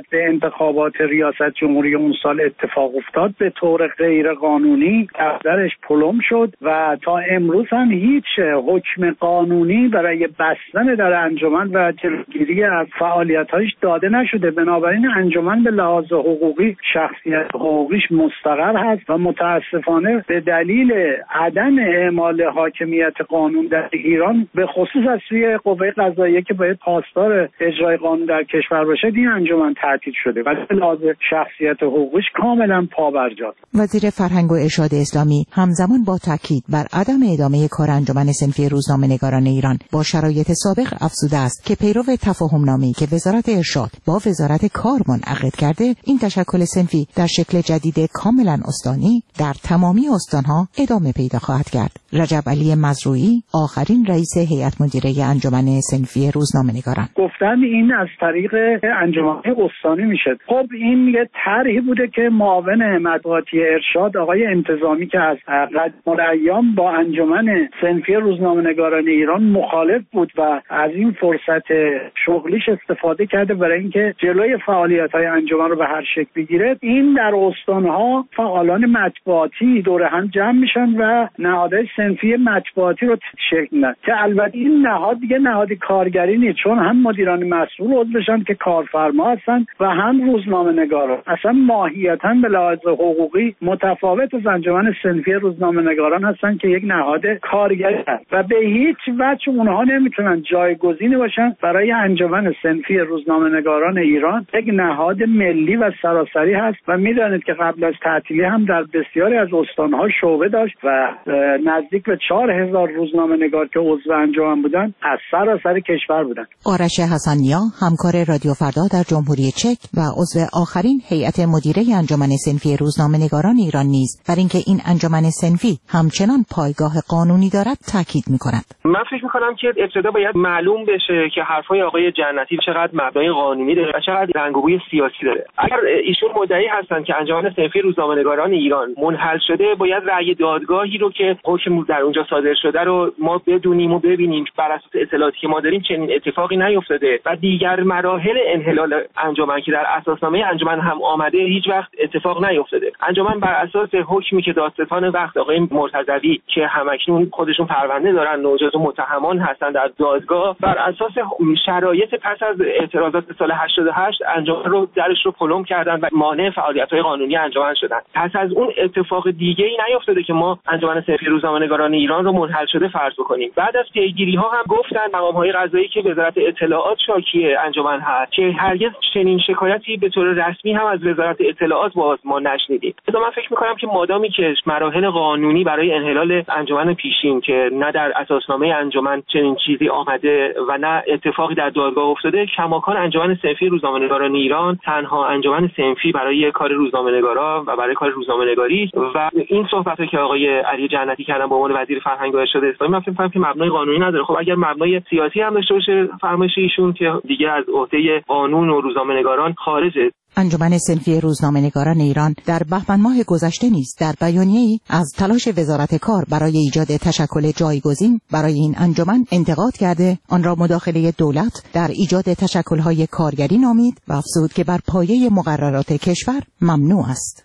نسبت به انتخابات ریاست جمهوری اون سال اتفاق افتاد به طور غیر قانونی دفترش پلم شد و تا امروز هم هیچ حکم قانونی برای بستن در انجمن و جلوگیری از فعالیت‌هاش داده نشده. بنابراین انجمن به لحاظ حقوقی شخصیت حقوقیش مستقر هست و متاسفانه به دلیل عدم اعمال حاکمیت قانون در ایران به خصوص از سوی قوه قضاییه که باید پاسدار اجرای قانون در کشور باشه این انجمن تعطیل شده و به لحاظ شخصیت حقوقیش کاملا پابرجاست. وزیر فرهنگ و ارشاد اسلامی همزمان با تاکید بر عدم ادامه کار انجمن صنفی روزنامه‌نگاران ایران با شرایط سابق افزوده است که پیرو تفاهم‌نامه‌ای که وزارت ارشاد با وزارت کار منعقد کرده این تشکل صنفی در شکل جدید کاملا استانی در تمامی استان‌ها ادامه پیدا خواهد کرد. رجب علی مزروعی آخرین رئیس هیئت مدیره انجمن صنفی روزنامه‌نگاران گفتن این از طریق انجمن استانی میشه. خب این یه طرحی بوده که معاون مطبوعاتی ارشاد آقای انتظامی که از قدیم الایام با انجمن صنفی روزنامه‌نگاران ایران مخالف بود و از این فرصت شغلیش استفاده کرده برای اینکه جلوی فعالیت‌های انجمن رو به هر شکل بگیره. این در استان‌ها فعالان مطبوعاتی دور هم جمع میشن و نهادهای صنفی مطبوعاتی رو تشکیل میدن که البته این نهاد دیگه نهاد کارگری نیست، چون هم مدیران مسئول عضوشن که کارفرما هستن و هم روزنامه‌نگاران. اصلا ماهیتاً به لحاظ حقوقی متفاوت از انجمن صنفی روزنامه‌نگاران هستن که یک نهاد کارگری هست و به هیچ وجه اونها نمیتونن جایگزینی باشن برای انجمن صنفی روزنامه‌نگاران ایران. یک نهاد ملی و سراسری هست و میدانید که قبل از تعطیلی هم در بسیاری از استان‌ها شعبه داشت و نزدیک به چهار هزار روزنامه‌نگار که عضو انجمن بودن از سراسر کشور بودن. آرش حسنیا همکار رادیو فردا در جمهوری چک و عضو آخرین هیئت مدیره انجمن صنفی روزنامه‌نگاران ایران نیز بر اینکه این انجمن صنفی همچنان پایگاه قانونی دارد تاکید می‌کند. من فکر می‌کنم که ابتدا باید معلوم بشه که حرفای آقای جنتی چقدر مبنای قانونی داره و چقدر رنگ و بوی سیاسی داره. اگر ایشون مدعی هستن که انجمن صنفی روزنامه‌نگاران ایران منحل شده، باید رأی دادگاهی رو که حکم در اونجا صادر شده رو ما بدونیم و ببینیم بر اساس اطلاعاتی که ما داریم چنین اتفاقی نیفتاده و دیگر مراحل انحلال انجمن که در اساسنامه انجمن هم آمده هیچ وقت اتفاق نیفتاده. انجمن بر اساس حکمی که دادستان وقت آقای مرتضوی که همکنون خودشون پرونده دارن و جزو متهمان هستن در دادگاه، بر اساس شرایط پس از اعتراضات سال هشتاد و هشت انجمن رو درش رو پلم کردن و مانع فعالیت‌های قانونی انجمن شدن. پس از اون اتفاق دیگه‌ای نیفتاده که ما انجمن صنفی روزنامه‌نگاران ایران رو منحل شده فرض بکنیم. بعد از پیگیری‌ها هم گفتن مقام‌های قضایی که وزارت اطلاعات شاکی انجمن هست که هرگز چنین شکایتی به طور رسمی هم از وزارت اطلاعات باز ما نشنیدیم. لذا من فکر می‌کنم که مادامی که مراحل قانونی برای انحلال انجمن پیشین که نه در اساسنامه انجمن چنین چیزی آمده و نه اتفاقی در دادگاه افتاده، کماکان انجمن صنفی روزنامه‌نگاران ایران تنها انجمن صنفی برای کار روزنامه‌نگارا و برای کار روزنامه‌نگاری و این صحبت‌ها که آقای علی جنتی کردن به عنوان وزیر فرهنگ و ارشاد اسلامی، من فکر می‌کنم که مبنای قانونی نداره. خب اگر مبنای سیاسی هم داشته باشه فرمایش ایشون که دیگه از عهده قانون و روزنامه‌نگاران خارجه. انجمن صنفی روزنامه‌نگاران ایران در بهمن ماه گذشته نیز در بیانیه‌ای از تلاش وزارت کار برای ایجاد تشکل جایگزین برای این انجمن انتقاد کرده، آن را مداخله دولت در ایجاد تشکل‌های کارگری نامید و افزود که بر پایه مقررات کشور ممنوع است.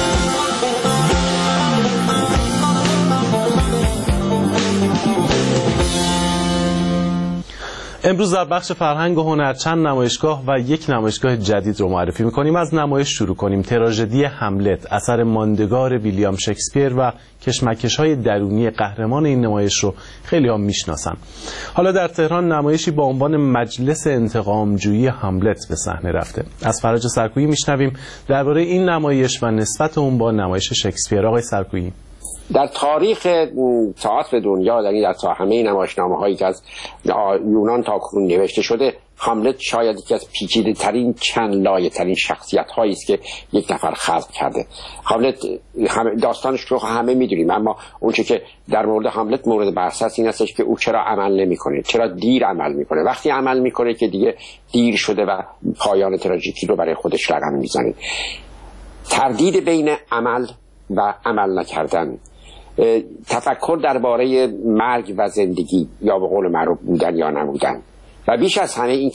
امروز در بخش فرهنگ و هنر چند نمایشگاه و یک نمایشگاه جدید رو معرفی می‌کنیم. از نمایش شروع کنیم. تراژدی هملت، اثر ماندگار ویلیام شکسپیر و کشمکش‌های درونی قهرمان این نمایش رو خیلی هم میشناسن. حالا در تهران نمایشی با عنوان مجلس انتقامجویی هملت به صحنه رفته. از فرج سرکویی میشنویم درباره این نمایش و نسبت اون با نمایش شکسپیر. آقای سرکویی، در تاریخ تئاتر دنیا، در این در همه نمایشنامه‌هایی که از یونان تا کنون نوشته شده، هملت شاید یکی از پیچیده ترین چند لایه ترین شخصیت هایی است که یک نفر خلق کرده. هملت داستانش رو همه میدونیم، اما اون چه که در مورد هملت مورد بحث است این استش که او چرا عمل نمیکنه، چرا دیر عمل میکنه. وقتی عمل میکنه که دیگه دیر شده و پایان تراژدی رو برای خودش رقم میزنه. تردید بین عمل و عمل نکردن، تفکر درباره مرگ و زندگی یا به قول معروف بودن یا نبودن و بیش از همه این که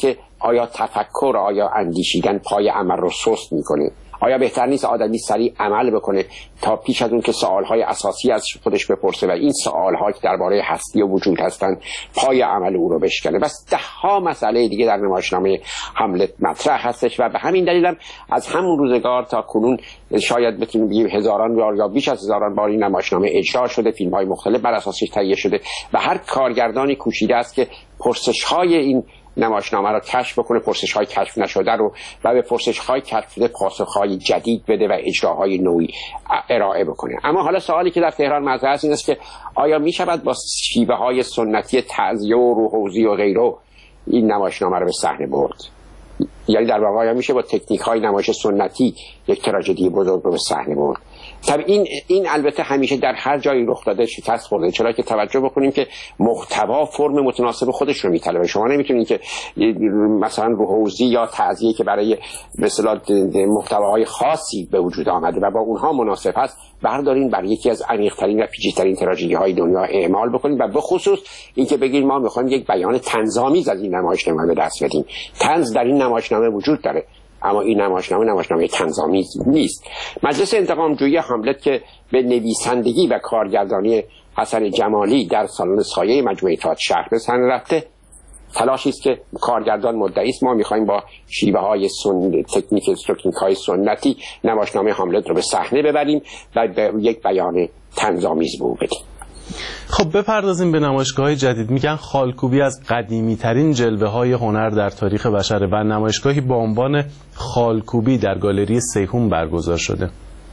آیا تفکر، آیا اندیشیدن پای عمل رو سست میکنه؟ آیا بهتر نیست آدمی سریع عمل بکنه تا پیش از اون که سوالهای اساسی از خودش بپرسه و این سوالها که درباره هستی و وجود هستن پای عمل او رو بشکنه؟ بس ده ها مسئله دیگه در نمایشنامه هملت مطرح هستش و به همین دلیلم از همون روزگار تا کنون شاید بتونیم بگیم هزاران بار یا بیش از هزاران بار این نمایشنامه اجرا شده، فیلم های مختلف بر اساسش تهیه شده و هر کارگردانی کوشیده است که پرسش های این نمایشنامه رو کشف بکنه، پرسش های کشف نشده رو و به پرسش های کشف شده پاسخ های جدید بده و اجراهای نوعی ارائه بکنه. اما حالا سوالی که در تهران مطرح است این است که آیا می شود با شیوه های سنتی تعزیه و روحوزی و غیره این نمایشنامه رو به صحنه برد؟ یعنی در واقع آیا میشه با تکنیک های نمایش سنتی یک تراژدی بزرگ رو به صحنه برد؟ طب این این البته همیشه در هر جایی رخ داده شکست خورده، چرا که توجه بکنیم که محتوا فرم متناسب خودش رو میطلبه. شما نمیتونید که مثلا روحوزی یا تعزیه که برای به اصطلاح محتواهای خاصی به وجود آمده و با اونها مناسب هست بردارین بر یکی از عمیق‌ترین و پیچیده‌ترین تراژدی های دنیا اعمال بکنیم و به خصوص اینکه بگیم ما میخوایم یک بیان طنزآمیز از این نمایشنامه به دست بدیم. طنز در این نمایشنامه وجود داره اما این نمایشنامه نمایشنامه طنزآمیز نیست. مجلس انتقامجویی هملت که به نویسندگی و کارگردانی حسن جمالی در سالن سایه مجموعه تئاتر شهر به صحنه رفته، تلاشی است که کارگردان مدعی است ما می‌خوایم با شیوه های سن تکنیک تکنیک های سنتی نمایشنامه هملت رو به صحنه ببریم و به یک بیان طنزآمیز به او بدیم. خب بپردازیم به نمایشگاه‌های جدید. میگن خالکوبی از قدیمی‌ترین جلوه‌های هنر در تاریخ بشر و نمایشگاهی با عنوان خالکوبی در گالری سیهون برگزار شده.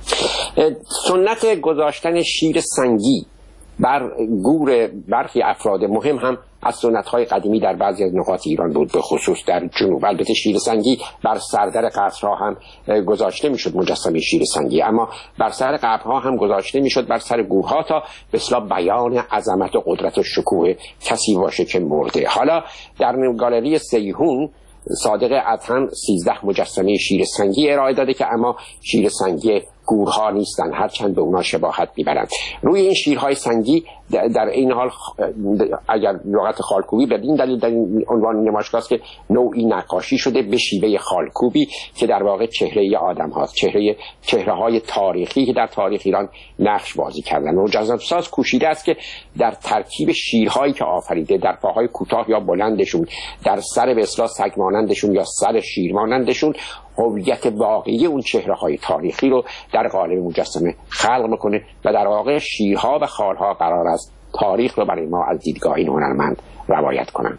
سنت گذاشتن شیر سنگی بر گور برخی افراد مهم هم از سنت‌های قدیمی در بعضی از نقاط ایران بود، به خصوص در جنوب. البته شیر سنگی بر سردر قصرها هم گذاشته میشد، مجسمه شیر سنگی، اما بر سر قبرها هم گذاشته میشد بر سر گورها تا به اصطلاح بیان عظمت و قدرت و شکوه کسی باشه که مرده. حالا در گالری سیهون صادق ادهم سیزده مجسمه شیر سنگی ارائه داده که اما شیر سنگی گورها نیستن، هرچند به اونا شباهت میبرن. روی این شیرهای سنگی در این حال اگر لغت خالکوبی به این دلیل در این عنوان نمایشگاه است که نوعی نقاشی شده به شیوه خالکوبی که در واقع چهره آدم هاست، چهره چهره های تاریخی که در تاریخ ایران نقش بازی کردن. و جذاب‌ساز کوشیده است که در ترکیب شیرهایی که آفریده، در پاهای کوتاه یا بلندشون، در سر به اصطلاح سگ مانندشون یا سر شیر مانندشون، هویت واقعی اون چهره های تاریخی رو در قالب مجسمه خلق میکنه و در واقع شیرها و خالها قرار است تاریخ رو برای ما از دیدگاه این هنرمند روایت کنن.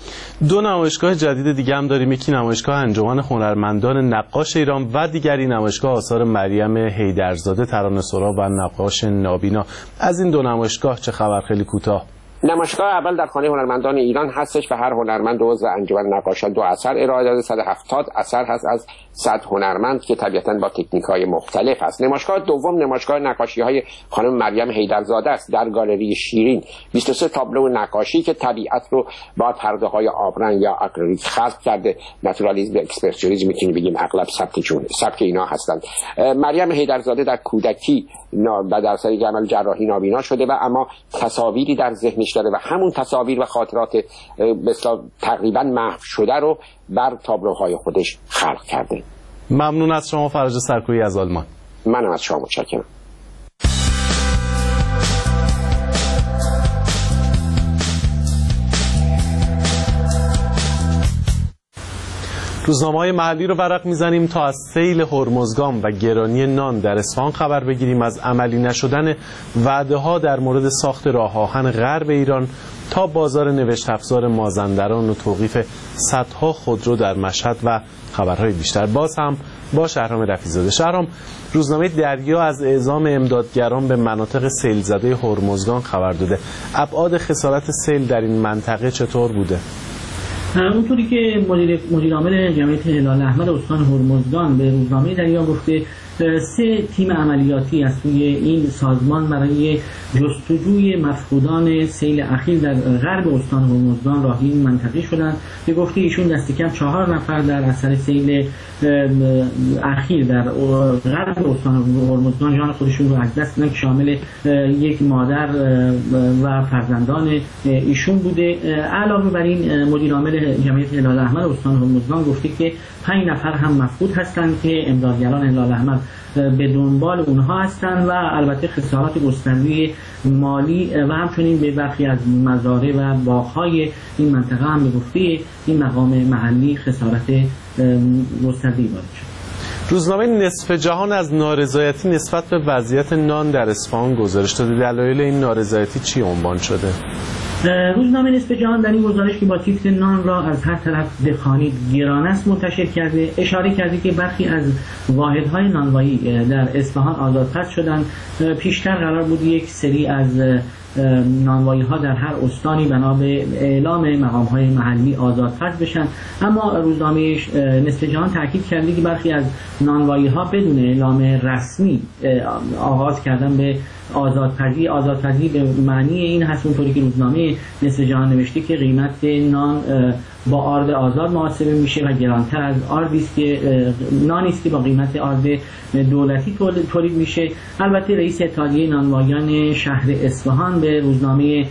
دو نمایشگاه جدید دیگه هم داریم، یکی نمایشگاه انجمن هنرمندان نقاش ایران و دیگری نمایشگاه آثار مریم حیدرزاده ترانه‌سرا و نقاش نابینا. از این دو نمایشگاه چه خبر؟ خیلی کوتاه. نمایشگاه اول در خانه هنرمندان ایران هستش و هر هنرمند عضو انجمن نقاشان دو اثر ارائه داده. صد و هفتاد اثر هست از صد هنرمند که طبیعتاً با تکنیک‌های مختلف هست. نمایشگاه دوم نمایشگاه نقاشی‌های خانم مریم حیدرزاده است در گالری شیرین. بیست و سه تابلو نقاشی که طبیعت رو با پرده‌های آبرنگ یا اکریلیک خلق کرده. ناتورالیسم و اکسپرسیونیسم می‌تونیم بگیم اغلب سبک چون سبک اینا هستند. مریم حیدرزاده در کودکی و در سری عمل جراحی نابینا شده و اما تصاویری در ذهنش داره و همون تصاویر و خاطرات مثلا تقریبا محو شده رو بر تابلوهای خودش خلق کرده. ممنون از شما فرج سرکویی از آلمان. منم از شما متشکرم. روزنامه‌های محلی رو ورق میزنیم تا از سیل هرمزگان و گرانی نان در اصفهان خبر بگیریم، از عملی نشدن وعده‌ها در مورد ساخت راه آهن غرب ایران تا بازار نوشت افزار مازندران و توقیف صدها خودرو در مشهد و خبرهای بیشتر. باز هم با شهرام رفیع‌زاده. شهرام، روزنامه دریا از اعزام امدادگران به مناطق سیل زده هرمزگان خبر داده. ابعاد خسارت سیل در این منطقه چطور بوده؟ اونطوری که مدیر مدیر عامل جمعیت هلال احمر استان هرمزگان به روزنامه دریا گفته، سه تیم عملیاتی از توی این سازمان برای جستجوی مفقودان سیل اخیر در غرب استان هرمزگان راهی این منطقه شدند. به گفته ایشون دست کم چهار نفر در اثر سیل اخیر در غرب استان هرمزگان جان خودشون رو از دست دادن که شامل یک مادر و فرزندان ایشون بوده. علاوه بر این مدیر عامل جمعیت هلال احمر استان هرمزگان گفته که پنج نفر هم مفقود هستند که امدادگران هلال احمر به دنبال اونها هستند و البته خسارات گسترده مالی و همچنین به برخی از مزارع و باغ‌های این منطقه هم به گفته این مقام محلی خسارت گسترده‌ای وارد شد. روزنامه نصف جهان از نارضایتی نسبت به وضعیت نان در اصفهان گزارش داده. دلایل این نارضایتی چی عنوان شده؟ روزنامه نصف جهان در این گزارش که با تیتر نان را از هر طرف بخوانید گران است منتشر کرده، اشاره کرده که برخی از واحدهای نانوایی در اصفهان آزادپس شدند. پیشتر قرار بود یک سری از نانوایی ها در هر استانی بنا به اعلام مقام های محلی آزادپس بشن، اما روزنامه نصف جهان تاکید کرده که برخی از نانوایی ها بدون اعلام رسمی آغاز کردن به آزادپزی. آزادپزی به معنی این هست اونطوری که روزنامه نصف جهان نوشته که قیمت نان با آرد آزاد محاسبه میشه و گرانتر از آردی است که نانی است که با قیمت آرد دولتی تولید میشه. البته رئیس اتحادیه نانوایان شهر اصفهان به روزنامه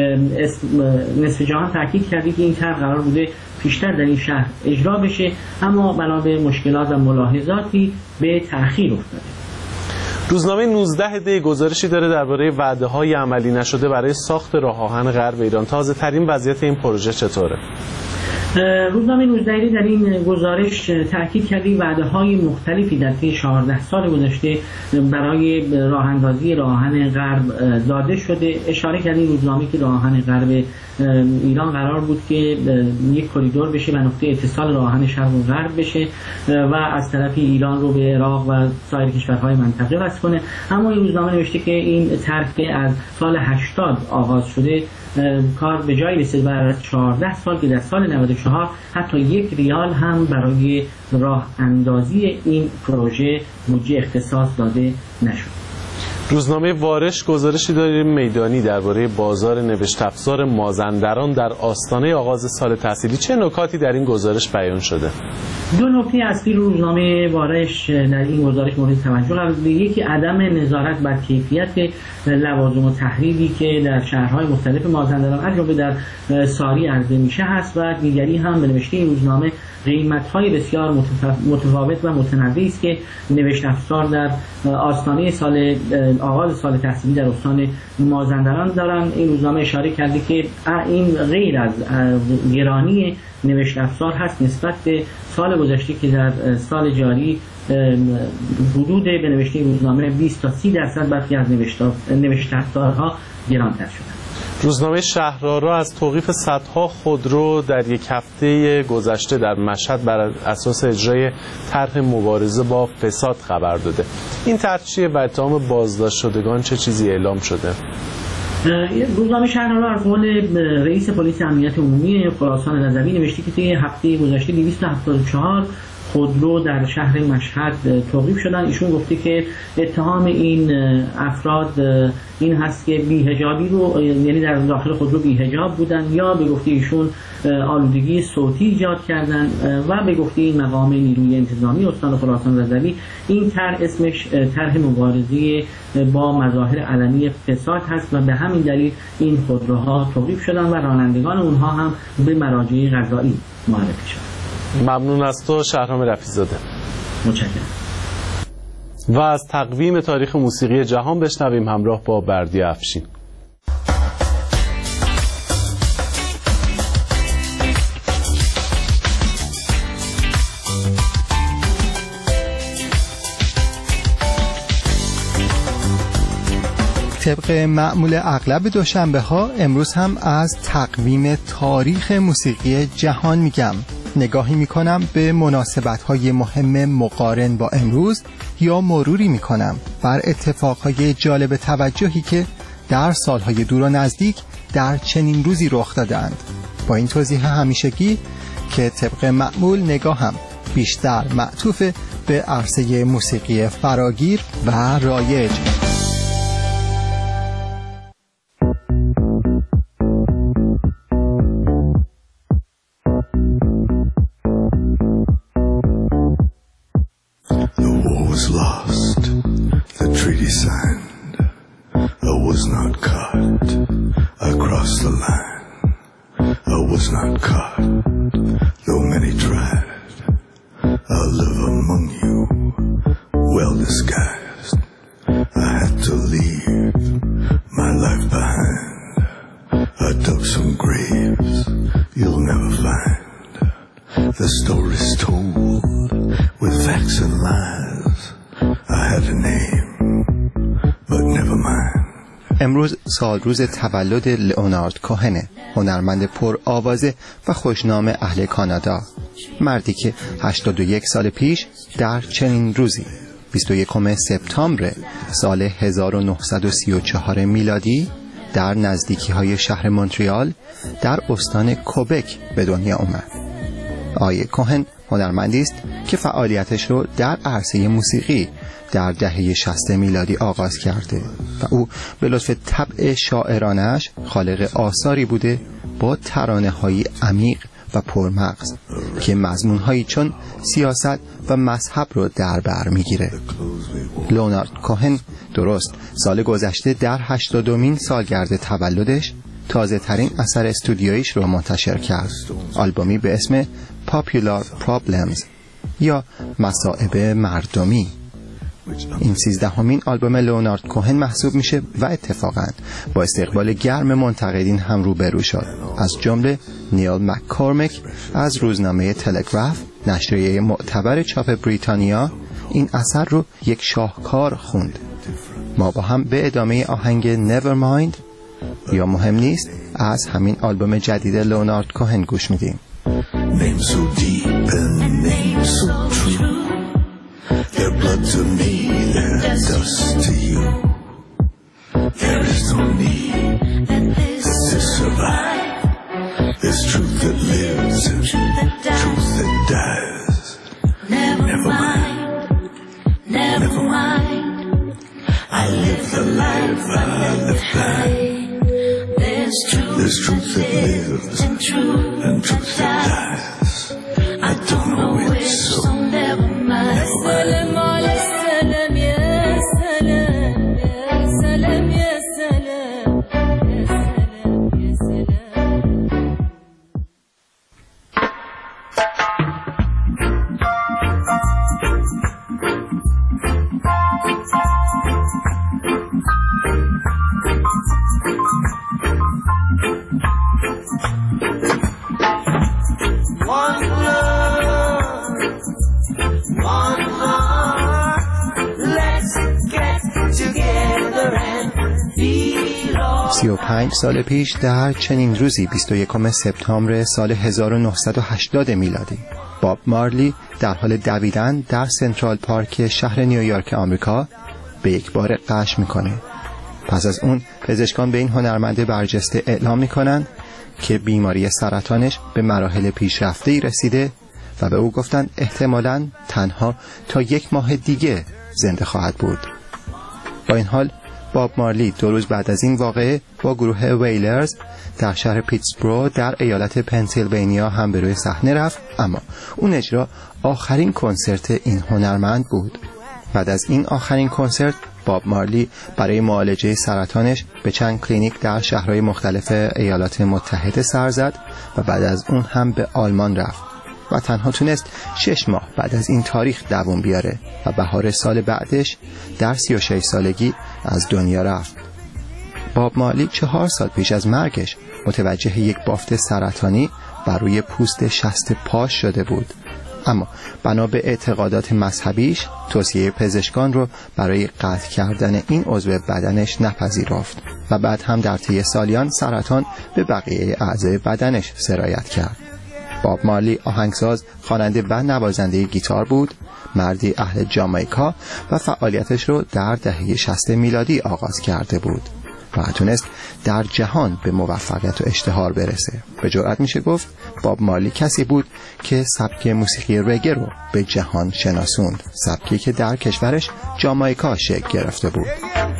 نصف جهان تاکید کرده که این طرح قرار بوده پیشتر در این شهر اجرا بشه، اما بنا به مشکلات و ملاحظاتی به تأخیر افتاده. روزنامه نوزده دی گزارشی داره درباره وعده‌های عملی نشده برای ساخت راه آهن غرب ایران. تازه ترین وضعیت این پروژه چطوره؟ روزنامه نوزده دی در این گزارش تاکید کرده وعده‌های مختلفی در طی چهارده سال گذشته برای راه اندازی راه آهن غرب داده شده. اشاره کرده روزنامه که راه آهن غرب ایران قرار بود که یک کریدور بشه و نقطه اتصال راه آهن شرق و غرب بشه و از طرف ایران رو به عراق و سایر کشورهای منطقه وصل کنه، اما این روزنامه نوشته که این طرح از سال هشتاد آغاز شده کار به جایی رسید و از چهارده سال که در سال نود و چهار حتی یک ریال هم برای راه اندازی این پروژه بودجه اختصاص داده نشد. روزنامه وارش گزارشی داره میدانی درباره بازار نوشت افزار مازندران در آستانه آغاز سال تحصیلی. چه نکاتی در این گزارش بیان شده؟ دو نکته اصلی روزنامه وارش در این گزارش مورد توجه قرار داده. یکی عدم نظارت بر کیفیت لوازم و تحریری که در شهرهای مختلف مازندران از جمله در ساری عرضه میشه هست و دیگری هم به نوشته این روزنامه قیمت‌های بسیار متفاوت و متنوعی است که نوشت افزار در آستانه سال آغاز سال تحصیلی در استان مازندران دارن. این روزنامه اشاره کرده که این غیر از گرانی نوشت افزار هست نسبت به سال گذشته که در سال جاری حدود به نوشته روزنامه بیست تا سی درصد برخی از نوشت افزارها گرانتر شدند. روزنامه شهرآرا از توقیف صدها خودرو در یک هفته گذشته در مشهد بر اساس اجرای طرح مبارزه با فساد خبر داده. این طرح چیه و اتهام بازداشت شدگان چه چیزی اعلام شده؟ روزنامه شهرآرا از قول رئیس پلیس امنیت عمومی خراسان رضوی نوشته که طی هفته گذشته دویست و هفتاد و چهار خودرو در شهر مشهد توقیف شدن. ایشون گفته که اتهام این افراد این هست که بی‌حجابی رو یعنی در داخل خودرو بی‌حجاب بودن یا به گفته ایشون آلودگی صوتی ایجاد کردن و به گفته این مقام نیروی انتظامی استان خراسان رضوی این طرح اسمش طرح مبارزه با مظاهر علنی فساد هست و به همین دلیل این خودروها توقیف شدن و رانندگان اونها هم به مراجع قضایی معرفی شدن. ممنون از تو شهرام رفیع‌زاده. متشکرم. و از تقویم تاریخ موسیقی جهان بشنویم همراه با بردی افشین. طبق معمول اغلب دوشنبه ها امروز هم از تقویم تاریخ موسیقی جهان میگم. نگاهی میکنم به مناسبت‌های مهم مقارن با امروز یا مروری میکنم بر اتفاقهای جالب توجهی که در سالهای دور و نزدیک در چنین روزی رخ دادند. با این توضیح همیشگی که طبق معمول نگاهم بیشتر معطوف به عرصه موسیقی فراگیر و رایج. امروز سالروز تولد لئونارد کوهن، هنرمند پر آوازه و خوشنام اهل کانادا، مردی که هشتاد و یک سال پیش در چنین روزی بیست و یکم سپتامبر سال هزار و نهصد و سی و چهار میلادی در نزدیکی های شهر مونتریال در استان کوبک به دنیا اومد. آقای کوهن هنرمندی است که فعالیتش رو در عرصه موسیقی در دهه شصت میلادی آغاز کرده و او به لطف طبع شاعرانش خالق آثاری بوده با ترانه‌های عمیق و پرمغز که مضمون‌هایی چون سیاست و مذهب رو در بر می‌گیره. لئونارد کوهن درست سال گذشته در هشتادمین سالگرد تولدش تازه ترین اثر استودیویش رو منتشر کرد، آلبومی به اسم Popular Problems یا مصائب مردمی. این سیزدهمین آلبوم لئونارد کوهن محسوب میشه و اتفاقاً با استقبال گرم منتقدین هم روبرو شد، از جمله نیل مککورمیک از روزنامه تلگراف، نشریه معتبر چاپ بریتانیا، این اثر رو یک شاهکار خوند. ما با هم به ادامه آهنگ Nevermind یا مهم نیست از همین آلبوم جدید لئونارد کوهن گوش میدیم. Name so deep and name so true. Their blood to me, their dust to you. There is no need to survive. There's truth that lives and truth that dies. Never mind, never mind. I live the life I live by. There's truth, There's truth that lives and truth, and truth that dies. I don't know which, so never mind. Salam ala salam ya salam ya salam ya salam ya salam ya salam. سی و پنج سال پیش در چنین روزی بیست و یکم سپتامبر سال هزار و نهصد و هشتاد میلادی باب مارلی در حال دویدن در سنترال پارک شهر نیویورک آمریکا به یک بار غش میکنه. پس از اون پزشکان به این هنرمند برجسته اعلام میکنن که بیماری سرطانش به مراحل پیشرفته‌ای رسیده و به او گفتن احتمالاً تنها تا یک ماه دیگه زنده خواهد بود. با این حال باب مارلی دو روز بعد از این واقعه با گروه ویلرز در شهر پیتسبرو در ایالت پنسیلوانیا هم به روی صحنه رفت، اما اون اجرا آخرین کنسرت این هنرمند بود. بعد از این آخرین کنسرت باب مارلی برای معالجه سرطانش به چند کلینیک در شهرهای مختلف ایالات متحده سر زد و بعد از اون هم به آلمان رفت و تنها تونست شش ماه بعد از این تاریخ دوام بیاره و بهار سال بعدش در سی و شش سالگی از دنیا رفت. باب مارلی چهار سال پیش از مرگش متوجه یک بافت سرطانی بر روی پوست شست پاش شده بود، اما بنا به اعتقادات مذهبیش توصیه پزشکان رو برای قطع کردن این عضو بدنش نپذیرفت و بعد هم در طی سالیان سرطان به بقیه اعضای بدنش سرایت کرد. باب مارلی آهنگساز، خواننده و نوازنده گیتار بود، مردی اهل جامائیکا و فعالیتش رو در دهه شصت میلادی آغاز کرده بود و تونست در جهان به موفقیت و اشتهار برسه. به جرئت میشه گفت باب مارلی کسی بود که سبک موسیقی رگه رو به جهان شناسوند، سبکی که در کشورش جامائیکا شکل گرفته بود.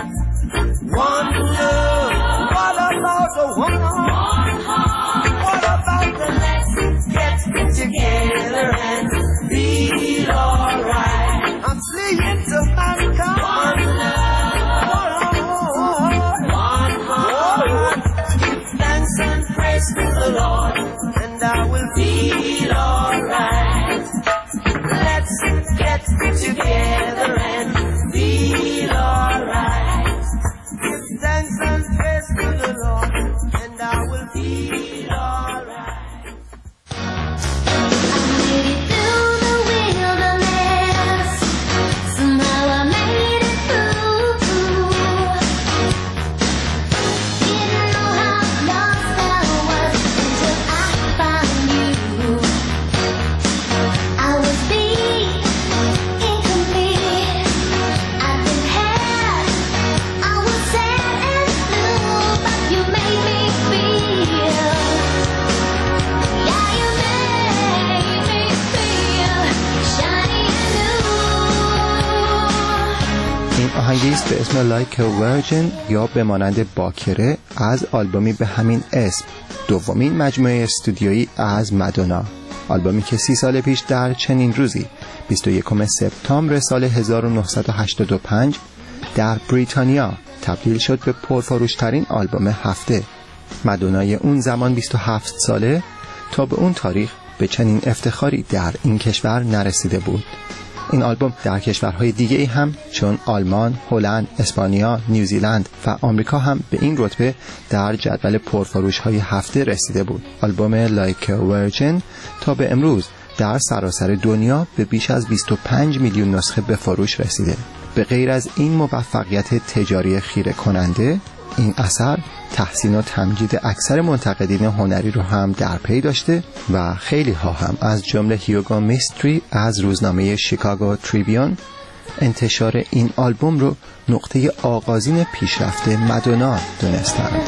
آهنگیست به اسم Like a Virgin یا به مانند باکره از آلبومی به همین اسم، دومین مجموعه استودیویی از مادونا. آلبومی که سی سال پیش در چنین روزی بیست و یکم سپتامبر سال هزار و نهصد و هشتاد و پنج در بریتانیا تبدیل شد به پرفروشترین آلبوم هفته. مادونای اون زمان بیست و هفت ساله تا به اون تاریخ به چنین افتخاری در این کشور نرسیده بود. این آلبوم در کشورهای دیگه هم چون آلمان، هلند، اسپانیا، نیوزیلند و آمریکا هم به این رتبه در جدول پرفروش‌های هفته رسیده بود. آلبوم Like a Virgin تا به امروز در سراسر دنیا به بیش از بیست و پنج میلیون نسخه به فروش رسیده. به غیر از این موفقیت تجاری خیره کننده، این اثر تحسین و تمجید اکثر منتقدین هنری رو هم در پی داشته و خیلی ها هم از جمله هیوگو میستری از روزنامه شیکاگو تریبیون انتشار این آلبوم رو نقطه آغازین پیشرفت مادونا دونستند.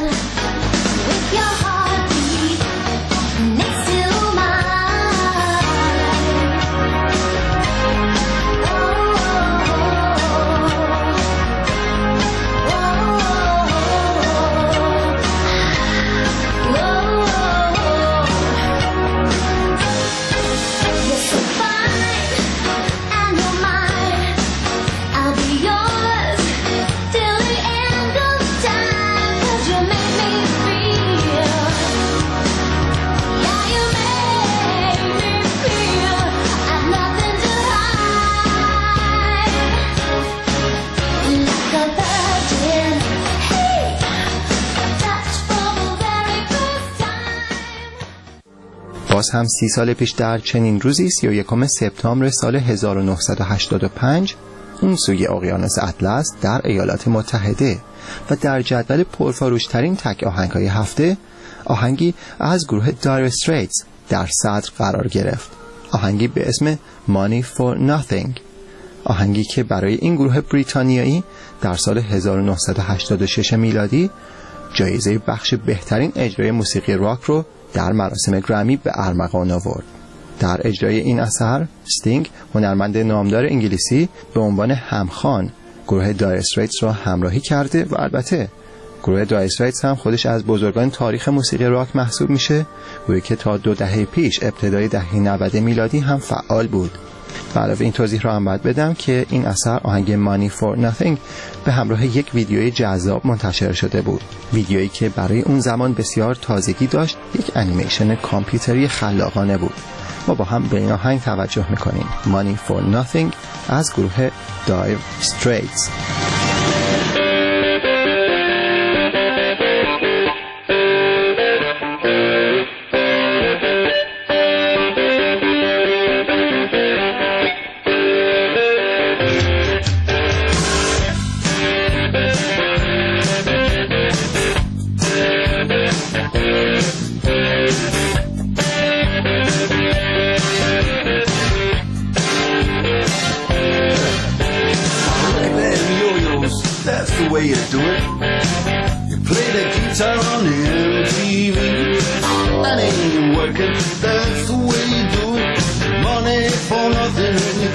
باز هم سی سال پیش در چنین روزی سی و یکم سپتامبر سال هزار و نهصد و هشتاد و پنج اون سوی اقیانوس اطلس در ایالات متحده و در جدول پرفروشترین تک آهنگ‌های هفته آهنگی از گروه دایر استریتس در صدر قرار گرفت. آهنگی به اسم Money for Nothing، آهنگی که برای این گروه بریتانیایی در سال هزار و نهصد و هشتاد و شش میلادی جایزه بخش بهترین اجرای موسیقی راک رو در مراسم گرمی به ارمغان آورد. در اجرای این اثر استینگ، هنرمند نامدار انگلیسی، به عنوان همخوان گروه دایر استریتس را همراهی کرده و البته گروه دایر استریتس هم خودش از بزرگان تاریخ موسیقی راک محسوب میشه، گروهی که تا دو دهه پیش ابتدای دهه نود میلادی هم فعال بود. به علاوه این توضیح را هم باید بدم که این اثر آهنگ Money for Nothing به همراه یک ویدیوی جذاب منتشر شده بود، ویدیویی که برای اون زمان بسیار تازگی داشت، یک انیمیشن کامپیوتری خلاقانه بود. ما با هم به این آهنگ توجه میکنیم. Money for Nothing از گروه دایر استریتس.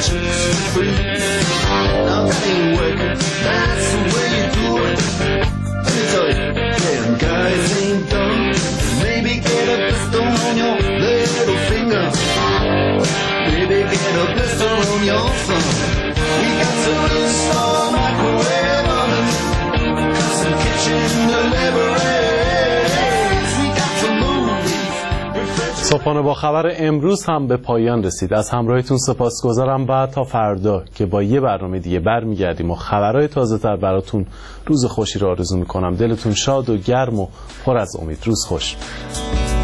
chicks are free. Now that ain't working, that's the way you do it. Let me tell you, damn guys ain't dumb. Maybe get a pistol on your little finger. Maybe get a blister on your thumb. We got to install microwave ovens, custom kitchen deliveries. We got to move these. صبحانه با خبر امروز هم به پایان رسید. از همراهیتون سپاسگزارم و تا فردا که با یه برنامه دیگه برمیگردیم و خبرهای تازه تر براتون روز خوشی رو آرزو میکنم. دلتون شاد و گرم و پر از امید. روز خوش.